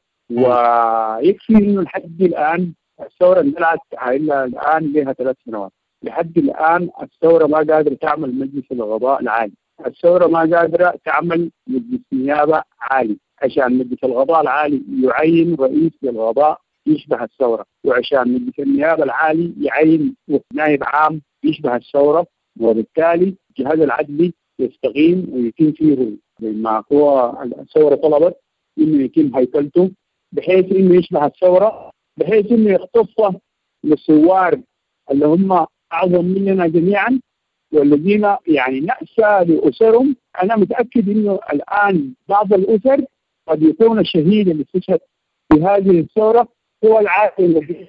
ويكفي إنه لحد الآن الثورة اندلعت إلا الآن لها ثلاث سنوات، لحد الآن الثورة ما قادرة تعمل مجلس القضاء العالي، الثورة ما قادرة تعمل مجلس نيابة عالي عشان مجلس القضاء العالي يعين رئيس للقضاء يشبه الثورة، وعشان مجلس النيابة العالي يعين نائب عام يشبه الثورة، وبالتالي الجهاز العدلي يستقيم ويتم فيه ما هو الثورة طلبت إنه يتم هيكلته بحيث إنه يشبه الثورة، بحيث إنه يختص للثوار اللي هم أعظم مننا جميعا والذين يعني نأسى لأسرهم. أنا متأكد إنه الآن بعض الأسر قد يكون الشهيد اللي استشهد في هذه الثورة هو العائلة الذي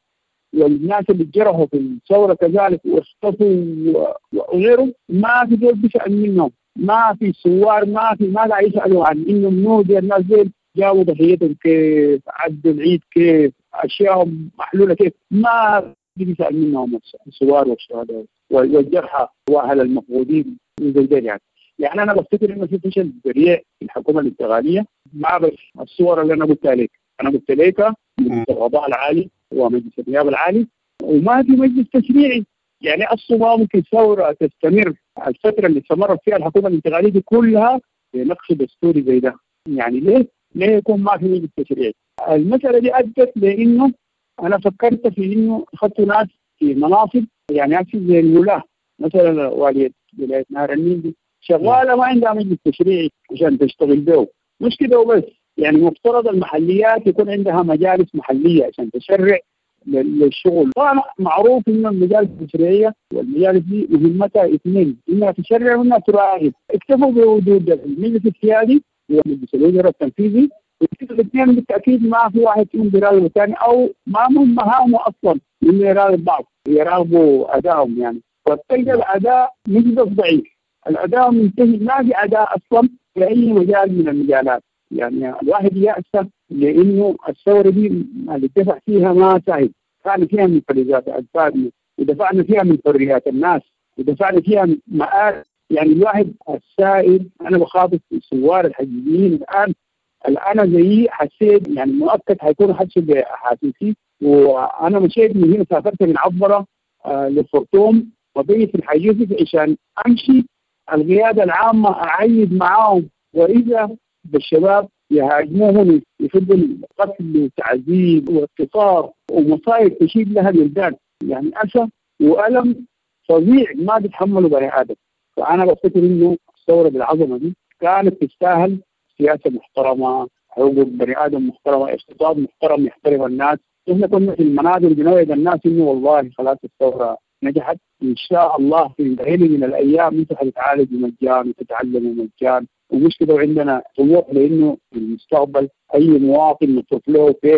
والناس اللي جرحوا في الثورة كذلك واختفوا وغيرهم ما في دول بيسأل منهم، ما في ثوار، ما في ما لا يسألوا عن إنه منو دي الناس دي جابوا ضحيتهم كيف، عدوا العيد كيف، أشياءهم محلولة كيف، ما بيسأل منهم الثوار والشهداء والجرحى واهل المفقودين زي يعني. يعني انا بفتكر انه في فشل ذريع في الحكومه الانتقاليه، ما بس الصور اللي انا قلت لك، انا قلت لك مجلس القضاء العالي ومجلس النيابه العالي وما في مجلس تشريعي. يعني اصلا ممكن ثوره تستمر الفتره اللي استمرت فيها الحكومه الانتقاليه دي كلها بنقش دستوري زي ده. يعني ليه؟ ليه يكون ما في مجلس تشريعي؟ المساله دي ادت لانه انا فكرت في انه اخذت ناس في مناصب يعني عكس زي الولاة، مثلا والية ولاية نهر النيل دي شغالة ما عندها مجلس تشريعي عشان تشتغل به، مش كده وبس، يعني مفترض المحليات يكون عندها مجالس محلية عشان تشرع للشغل. طبعا معروف إن المجالس التشريعية والمجالس دي مهمتها اثنين، إنها تشرع وإنها تراقب. اكتفوا بوجود المجلس السيادي ومجلس الوزراء التنفيذي، والاثنين بالتأكيد ما في واحد فيهم بيراقب الثاني أو ما هم مهامه أصلا إنه يراقب بعض، يراقبوا أدائهم يعني. وتلقى الأداء نسبة ضعيف، الأداء منتهي، ما في أداء أصلا في أي مجال من المجالات. يعني الواحد يأسف لأنه الثورة دي اللي دفع فيها ما سهل، دفعنا فيها من فلذات أجسادنا ودفعنا فيها من حريات الناس ودفعنا فيها مآل. يعني الواحد السائل، أنا بخاطب الثوار الحقيقيين الآن الآن زي حسيت يعني مؤكد حيكونوا حسوا بأحاسيسي. وأنا مشيت من هنا، سافرت من عبرة آه للخرطوم وبقيت في الحجيز عشان أمشي القيادة العامة أعيد معاهم، وإذا بالشباب يهاجموهم يفضل القتل وتعذيب واغتصاب ومصايب تشيد لها البلدان. يعني أسى وألم فظيع ما بيتحملوا بني آدم. فأنا بفتكر إنه الثورة بالعظمة دي كانت تستاهل سياسة محترمة، حقوق بني آدم محترمة، اقتصاد محترم يحترم الناس. إحنا كنا في المنابر بنوعد الناس إنه والله خلاص الثورة نجحت، إن شاء الله في غير من الأيام أنتم حتتعالجوا مجان وتتعلموا مجان ومش كده. وعندنا طموح لأنه في المستقبل أي مواطن نصرف له بيت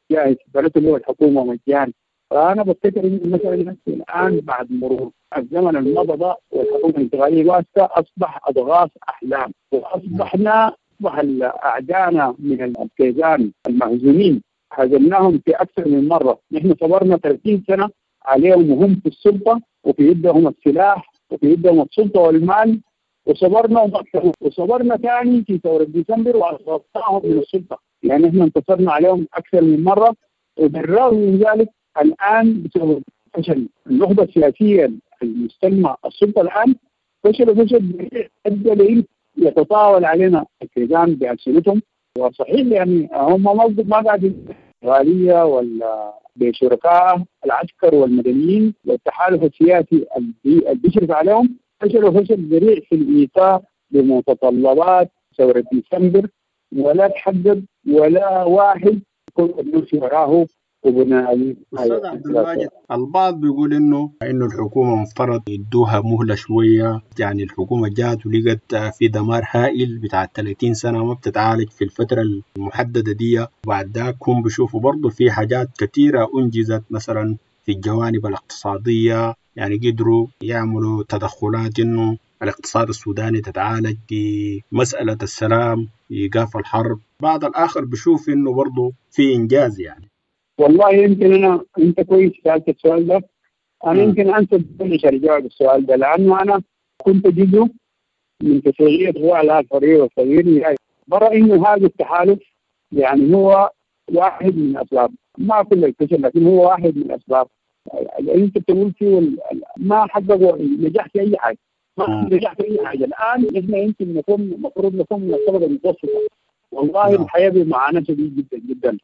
جاهز بلده اللي هو الحكومة مجاني. فأنا بفتكر إن المسألة الآن بعد مرور الزمن المضى ده والحكومة الانتقالية الواسطة أصبح أضغاث أحلام، وأصبحنا أصبح أعدانا من الكيزان المهزومين هزمناهم في أكثر من مرة. نحن صبرنا ثلاثين سنة عليهم وهم في السلطة وفي يدهم السلاح وفي يدهم السلطة والمال، وصبرنا ومكتبوا وصبرنا ثاني في ثورة ديسمبر وأسقطناهم من السلطة. يعني احنا انتصرنا عليهم أكثر من مرة، وبالرغم من ذلك الآن بسبب فشل النخبة السياسية المستلمة السلطة الآن فشل فشل أدى لإن يتطاول علينا الكيزان بألسنتهم. وصحيح يعني هم مصدق ما قاعدين غالية ولا بشركاء العسكر والمدنيين والتحالف السياسي اللي بيشرف عليهم فشلوا فشل ذريع في الإيفاء بمتطلبات ثورة ديسمبر، ولا تحدد ولا واحد يكون يمشي وراه وبناء. أستاذ عبد الماجد، البعض بيقول إنه إنه الحكومة مفترض يدوها مهلة شوية، يعني الحكومة جات ولقت في دمار هائل بتاع ثلاثين سنة ما بتتعالج في الفترة المحددة دي، وبعد ذاك هم بيشوفوا برضه في حاجات كثيرة أنجزت مثلا في الجوانب الاقتصادية، يعني قدروا يعملوا تدخلات إنه الاقتصاد السوداني تتعالج، في مسألة السلام إيقاف الحرب. بعض الآخر بيشوف إنه برضه في إنجاز. يعني والله يمكن أنا أنت كويس سألت السؤال ده، أنا يمكن أنسى كل شيء جواب السؤال ده، لأنه أنا كنت جزء من تشغيلية قوى الحرية والتغيير. برا إنه هذا التحالف يعني هو واحد من أسباب، ما كل الفشل لكن هو واحد من الأسباب. أنت تقول فيه ما حققوا نجاح في أي حاجة، ما نجاح في أي حاجة. الآن إحنا يمكن نكون المفروض نكون من الطبقة المتوسطة. والله الحياة بمعاناة شديد جدا جدا.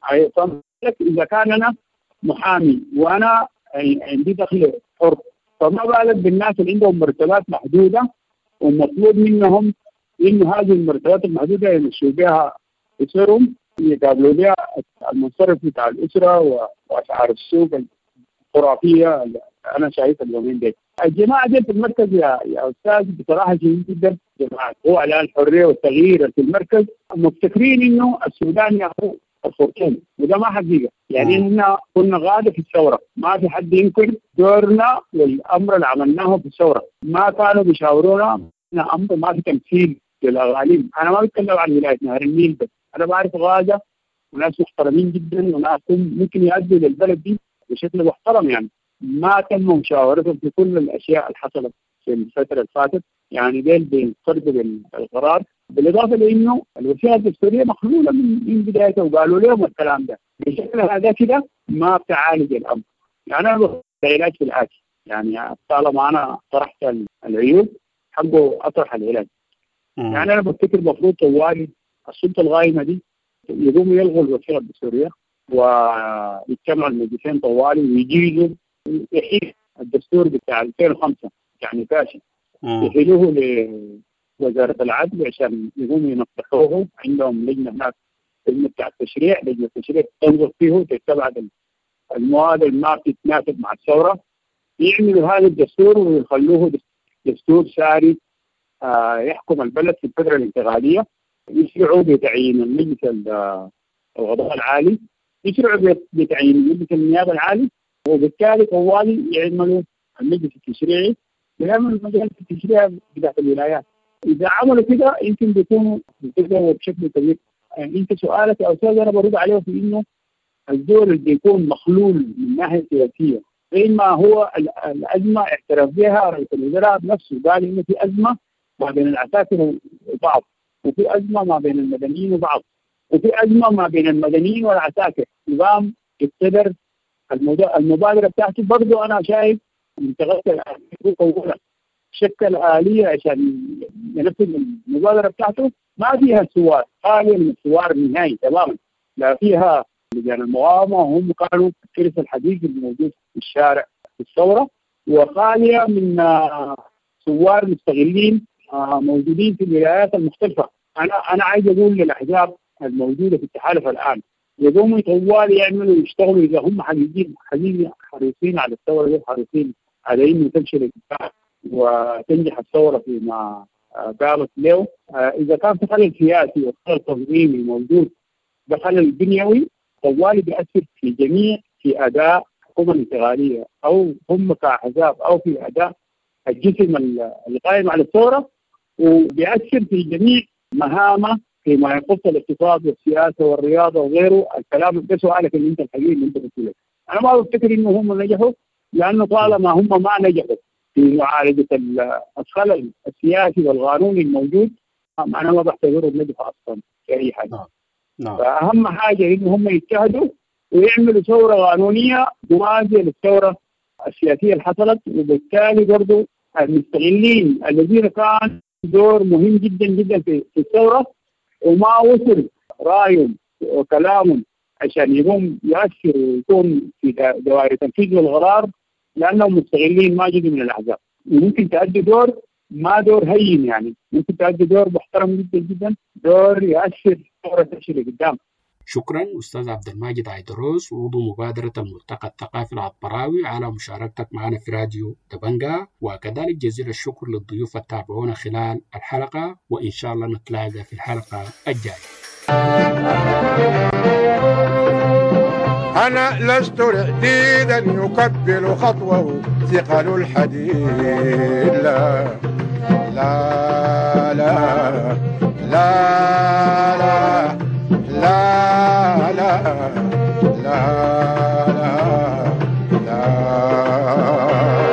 إذا كان أنا محامي وأنا عندي دخل حر، فما بالك بالناس اللي عندهم مرتبات محدودة ومطلوب منهم إنه هذه المرتبات المحدودة يمشوا بها أسرهم، يقابلوا بها المنصرف بتاع الأسرة وأسعار السوق الخرافية اللي أنا شايفها اليومين دي. الجماعة دي في المركز يا يا أستاذ بصراحة شديد جدا، جماعة هو على الحرية والتغيير في المركز مفتكرين إنه السودان يأخذ الخرطوم، وده ما حقيقة. يعني إحنا كنا غادة في الثورة، ما في حد ينكر دورنا والأمر اللي عملناه في الثورة. ما كانوا بيشاورونا، إحنا أمر ما في تمثيل للأغاليم. أنا ما بتكلم عن ولاية نهر النيل بس، أنا بعرف غادة وناس محترمين جدا وناس ممكن يؤدوا للبلد دي بشكل محترم. يعني ما تم مشاورتهم في كل الأشياء اللي حصلت في الفترة اللي فاتت. يعني ديل بينفردوا بالقرار، بالإضافة لأنه الوثيقة الدستورية مخلولة من من بدايتها، وقالوا لهم الكلام ده بشكل هذا كده ما بتعالج الأمر. يعني أنا العلاج في الآتي، يعني طالما أنا طرحت العيوب حقه أطرح العلاج. يعني أنا بفتكر المفروض طوالي السلطة الغائمة دي يقوموا يلغوا الوثيقة الدستورية ويجتمعوا المجلسين طوالي ويجيزوا يحيل الدستور بتاع ألفين وخمسة يعني فاشل، يحيلوه لوزارة العدل عشان يقوموا ينطحوه. عندهم لجنة هناك، لجنة بتاع التشريع، لجنة التشريع تنظر فيه تتبع المواد اللي ما بتتناسب مع الثورة، يعملوا هذا الدستور ويخلوه دستور ساري آه يحكم البلد في الفترة الانتقالية. يشرعوا بتعيين المجلس القضاء العالي، يشرعوا بتعيين مجلس النيابة العالي، وبالتالي طوالي يعملوا المجلس التشريعي، يعملوا المجلس التشريعي بتاعت الولايات. إذا عملوا كده يمكن بيكونوا بيتطوروا بشكل كبير. يعني أنت سؤالك يا أستاذ أنا برد عليه في إنه الدور اللي بيكون مخلول من ناحية سياسية، إما هو الأزمة اعترف بها رئيس الوزراء بنفسه، قال إنه في أزمة ما بين العساكر وبعض، وفي أزمة ما بين المدنيين وبعض، وفي أزمة ما بين المدنيين والعساكر. نظام ابتدر المبادرة بتاعته برضو أنا شايف انتغلت الأولا شكل آلية عشان ينفذ المبادرة بتاعته، ما فيها سوار، خالية من السوار النهائي تماما، لا فيها لجان المقاومة هم كانوا الكرس الحديث الموجود في الشارع في الثورة، وخالية من سوار مستغلين موجودين في الولايات المختلفة. أنا أنا عايز أقول للأحزاب الموجودة في التحالف الآن يقوموا طوال يعملوا يشتغلوا إذا هم حقيقيين حقيقي حريصين على الثورة دي، حريصين على إنه تمشي الانتخابات وتنجح الثورة فيما قامت له. إذا كان في خلل سياسي وخلل تنظيمي موجود بخلل بنيوي، طوالي بيأثر في جميع في أداء الحكومة الانتقالية أو هم كأحزاب أو في أداء الجسم القائم على الثورة، وبيأثر في جميع مهامه فيما يخص الاقتصاد والسياسة والرياضة وغيره. الكلام ده سؤالك اللي أنت الحقيقي اللي أنت قلت له، أنا ما بفتكر إنه هم نجحوا، لأنه طالما هم ما نجحوا في معالجة الخلل السياسي والقانوني الموجود، أنا ما بعتبره نجح أصلا في أي حاجة. نعم. نعم. فأهم حاجة إنه هم يجتهدوا ويعملوا ثورة قانونية موازية للثورة السياسية اللي حصلت، وبالتالي برضو المستغلين الذين كان دور مهم جدا جدا في الثورة وما وصل رأيهم وكلامهم عشان يقوم يؤثر ويكون في دوائر تنفيذ القرار، لأنهم مستغلين ما جدوا من الأحزاب. وممكن تأدي دور ما دور هين، يعني ممكن تأدي دور محترم جدا جدا، دور يؤثر ثورة تمشي لقدام. شكرا أستاذ عبد الماجد عيدروس، عضو مبادرة الملتقى الثقافي العطبراوي، على مشاركتك معنا في راديو دبنجا، وكذلك جزيل الشكر للضيوف التابعونا خلال الحلقة، وإن شاء الله نتلاقى في الحلقة الجاية. أنا لست رعديدا يكبل خطوه ثقل الحديد، لا لا لا لا لا لا لا لا لا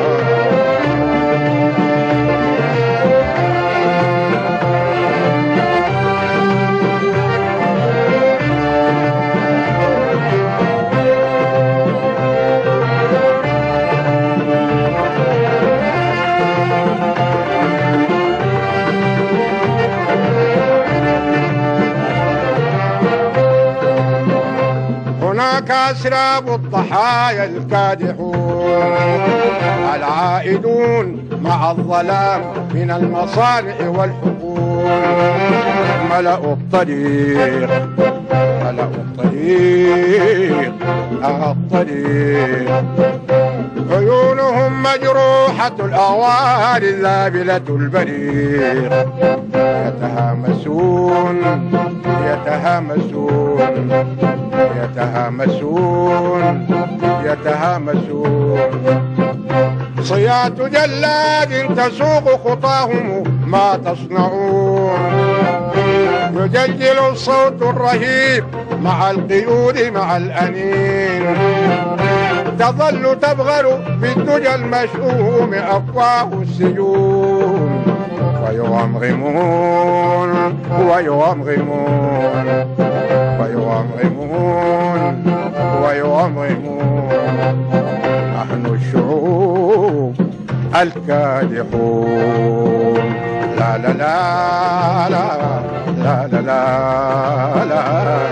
هناك أسراب الضحايا الكادحون العائدون مع الظلام من المصانع والحقول، ملأوا الطريق ملأوا الطريق الطريق عيونهم مجروحة الأوار ذابلة البريق، يتهامسون يتهامسون يتهامسون يتهامسون صياط جلاد تسوق خطاهم ما تصنعون، يجلجل الصوت الرهيب مع القيود مع الأنين، تظل تبغر بالدجى المشؤوم أفواه السجون، ويغمغمون ويغمغمون ويغمغمون ويغمغمون نحن الشعوب الكادحون، لا لا لا لا لا لا لا لا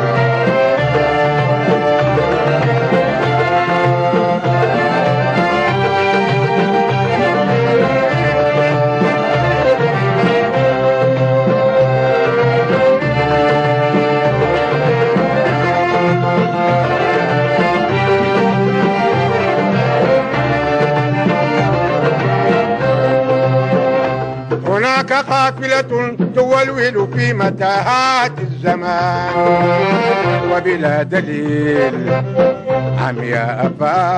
هناك قافلة تولول في متاهات الزمان وبلا دليل، عمياء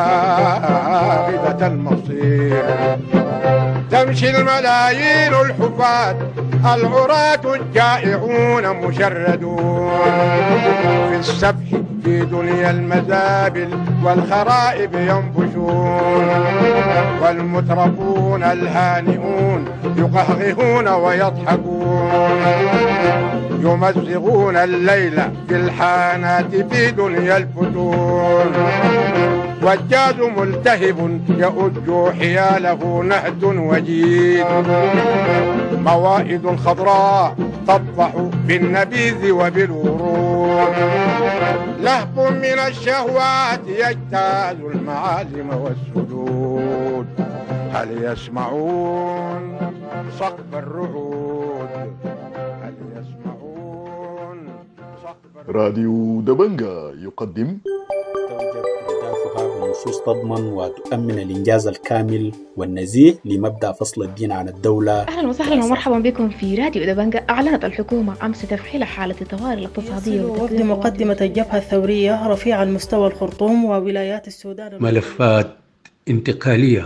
فاقدة المصير، تمشي الملايين الحفاة العراة الجائعون مشردون في السفح في دنيا المزابل والخرائب ينبشون، والمترفون الهانئون يقهقهون ويضحكون، يمزغون الليل في الحانات في دنيا الفتون، والجاز ملتهب يؤج حياله نهد وجيد، موائد خضراء تطفح بالنبيذ وبالورود، لهب من الشهوات يجتاز المعالم والسدود، هل يسمعون صخب الرعود؟ هل يسمعون صخب الرعود؟ راديو دبنجا يقدم توجد أهدافها بنصوص تضمن وتؤمن الإنجاز الكامل والنزيه لمبدأ فصل الدين عن الدولة. أهلا وسهلا ومرحبا بكم في راديو دبنجة. أعلنت الحكومة أمس تفعيل حالة الطوارئ الاقتصادية وفد مقدمة الجبهة الثورية رفيع المستوى الخرطوم وولايات السودان ملفات انتقالية.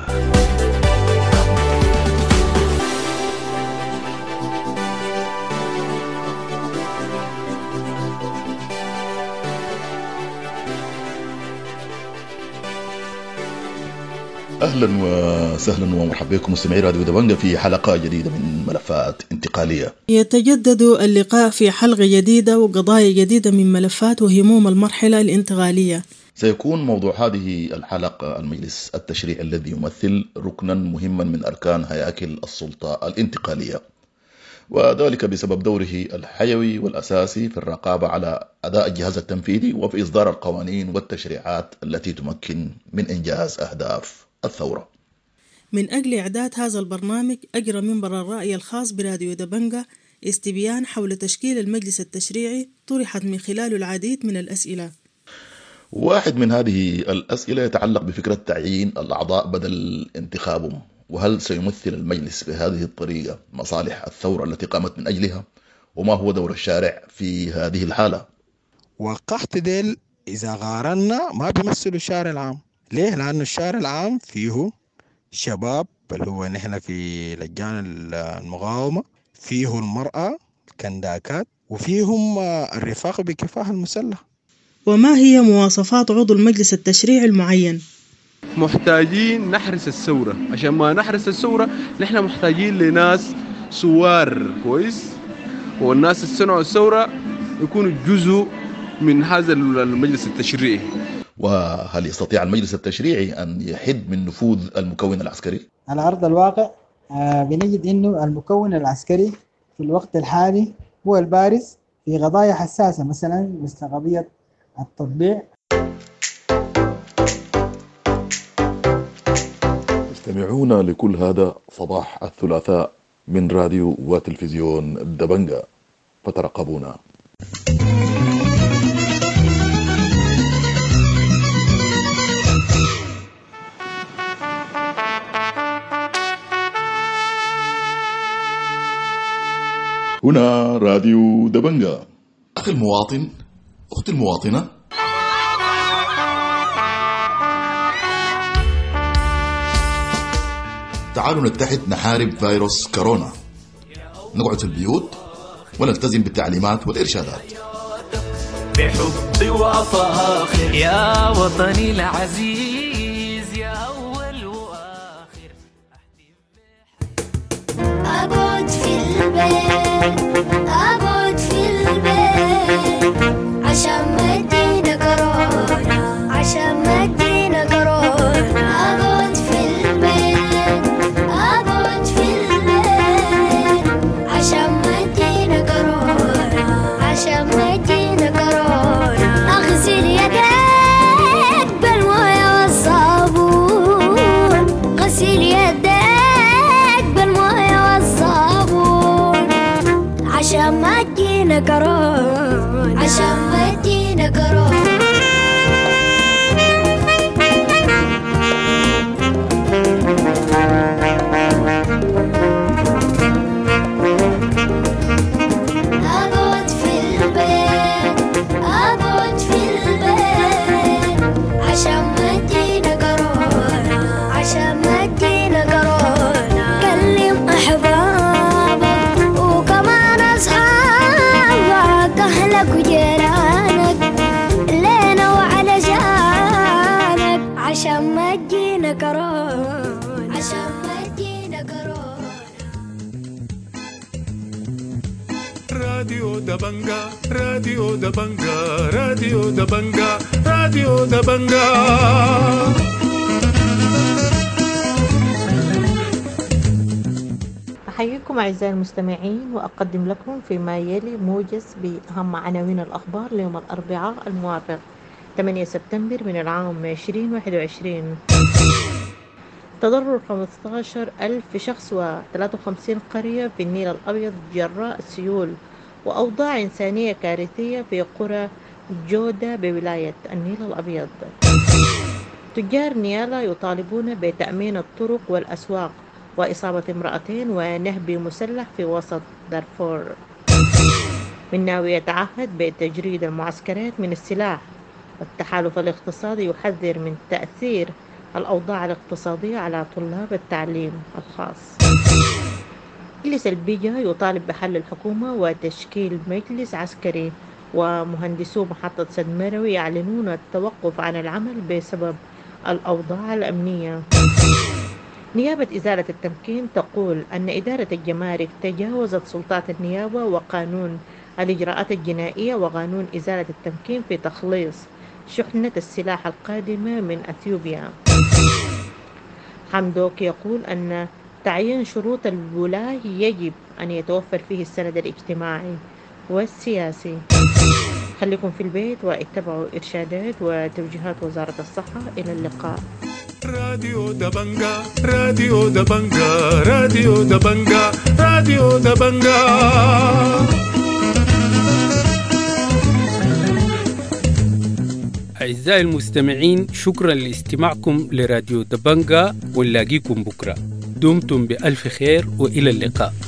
أهلا وسهلا ومرحبا بكم مستمعي راديو دبنجة في حلقة جديدة من ملفات انتقالية. يتجدد اللقاء في حلقة جديدة وقضايا جديدة من ملفات وهموم المرحلة الانتقالية. سيكون موضوع هذه الحلقة المجلس التشريعي الذي يمثل ركنا مهما من أركان هياكل السلطة الانتقالية، وذلك بسبب دوره الحيوي والأساسي في الرقابة على أداء الجهاز التنفيذي وفي إصدار القوانين والتشريعات التي تمكن من إنجاز أهداف الثورة. من أجل إعداد هذا البرنامج أجرى منبر الرأي الخاص براديو دبنجة استبيان حول تشكيل المجلس التشريعي طرحت من خلاله العديد من الأسئلة. واحد من هذه الأسئلة يتعلق بفكرة تعيين الأعضاء بدل انتخابهم، وهل سيمثل المجلس بهذه الطريقة مصالح الثورة التي قامت من أجلها، وما هو دور الشارع في هذه الحالة؟ وقحت ديل إذا قارنا ما بيمثلوا الشارع العام. ليه؟ لأنه الشارع العام فيه شباب اللي هو نحن في لجان المقاومة، فيه المرأة الكنداكات، وفيهم الرفاق بكفاح المسلح. وما هي مواصفات عضو المجلس التشريعي المعين؟ محتاجين نحرس الثورة. عشان ما نحرس الثورة نحن محتاجين لناس سوار كويس، والناس اللي صنعوا الثورة يكونوا جزء من هذا المجلس التشريعي. وهل يستطيع المجلس التشريعي أن يحد من نفوذ المكون العسكري؟ على أرض الواقع بنجد أنه المكون العسكري في الوقت الحالي هو البارز في قضايا حساسة، مثلا مثل قضية التطبيع. استمعونا لكل هذا صباح الثلاثاء من راديو وتلفزيون دبنجة، فترقبونا. هنا راديو دبنجة. أخي المواطن، أختي المواطنة، تعالوا نتحد نحارب فيروس كورونا. نقعد في البيوت ونلتزم بالتعليمات والإرشادات. بحبي وأفاخر يا وطني العزيز، يا أول وآخر. أقعد في البيت، أقعد في البيت عشان ما تجينا كورونا، عشان ما تجينا كورونا. أقعد في البيت، أقعد في البيت عشان ما تجينا كورونا، عشان ما تجينا كورونا. أغسل يديك بالموية والصابون، غسل يديك بالموية والصابون عشان ما تجينا كورونا، عشان ما تجينا كورونا. أقعد في البيت، أقعد في البيت عشان ما تجينا كورونا، عشان ما تجينا كورونا. كلم أحبابك وكمان أصحابك، أهلك وجيرانك، لينا وعلى جانك عشان ما تجينا كورونا، عشان ما تجينا كورونا. راديو دبنجة، راديو دبنجة، راديو دبنجة، راديو دبنجة. أحييكم أعزائي المستمعين، وأقدم لكم فيما يلي موجز بأهم عناوين الأخبار ليوم الأربعاء الموافق ثمانية سبتمبر من العام ألفين وواحد وعشرين. تضرر خمسة عشر ألف شخص وثلاثة وخمسين قرية في النيل الأبيض جراء السيول، وأوضاع إنسانية كارثية في قرى جودة بولاية النيل الأبيض. تجار نيالا يطالبون بتأمين الطرق والأسواق وإصابة امرأتين ونهب مسلح في وسط دارفور. مناوي يتعهد بتجريد المعسكرات من السلاح. والتحالف الاقتصادي يحذر من تأثير الأوضاع الاقتصادية على طلاب التعليم الخاص. مجلس البيجا يطالب بحل الحكومة وتشكيل مجلس عسكري. ومهندسو محطة سدمروي يعلنون التوقف عن العمل بسبب الأوضاع الأمنية. نيابة إزالة التمكين تقول أن إدارة الجمارك تجاوزت سلطات النيابة وقانون الإجراءات الجنائية وقانون إزالة التمكين في تخليص شحنة السلاح القادمة من أثيوبيا. حمدوك يقول أن تعيين شروط الولاة يجب أن يتوفر فيه السند الاجتماعي والسياسي. خليكم في البيت واتبعوا إرشادات وتوجيهات وزارة الصحة. إلى اللقاء. راديو دبنجا راديو دبنجا راديو دبنجا راديو دبنجا. أعزائي المستمعين، شكرا لاستماعكم لراديو دبنجا، ونلاقيكم بكرة. دمتم بألف خير وإلى اللقاء.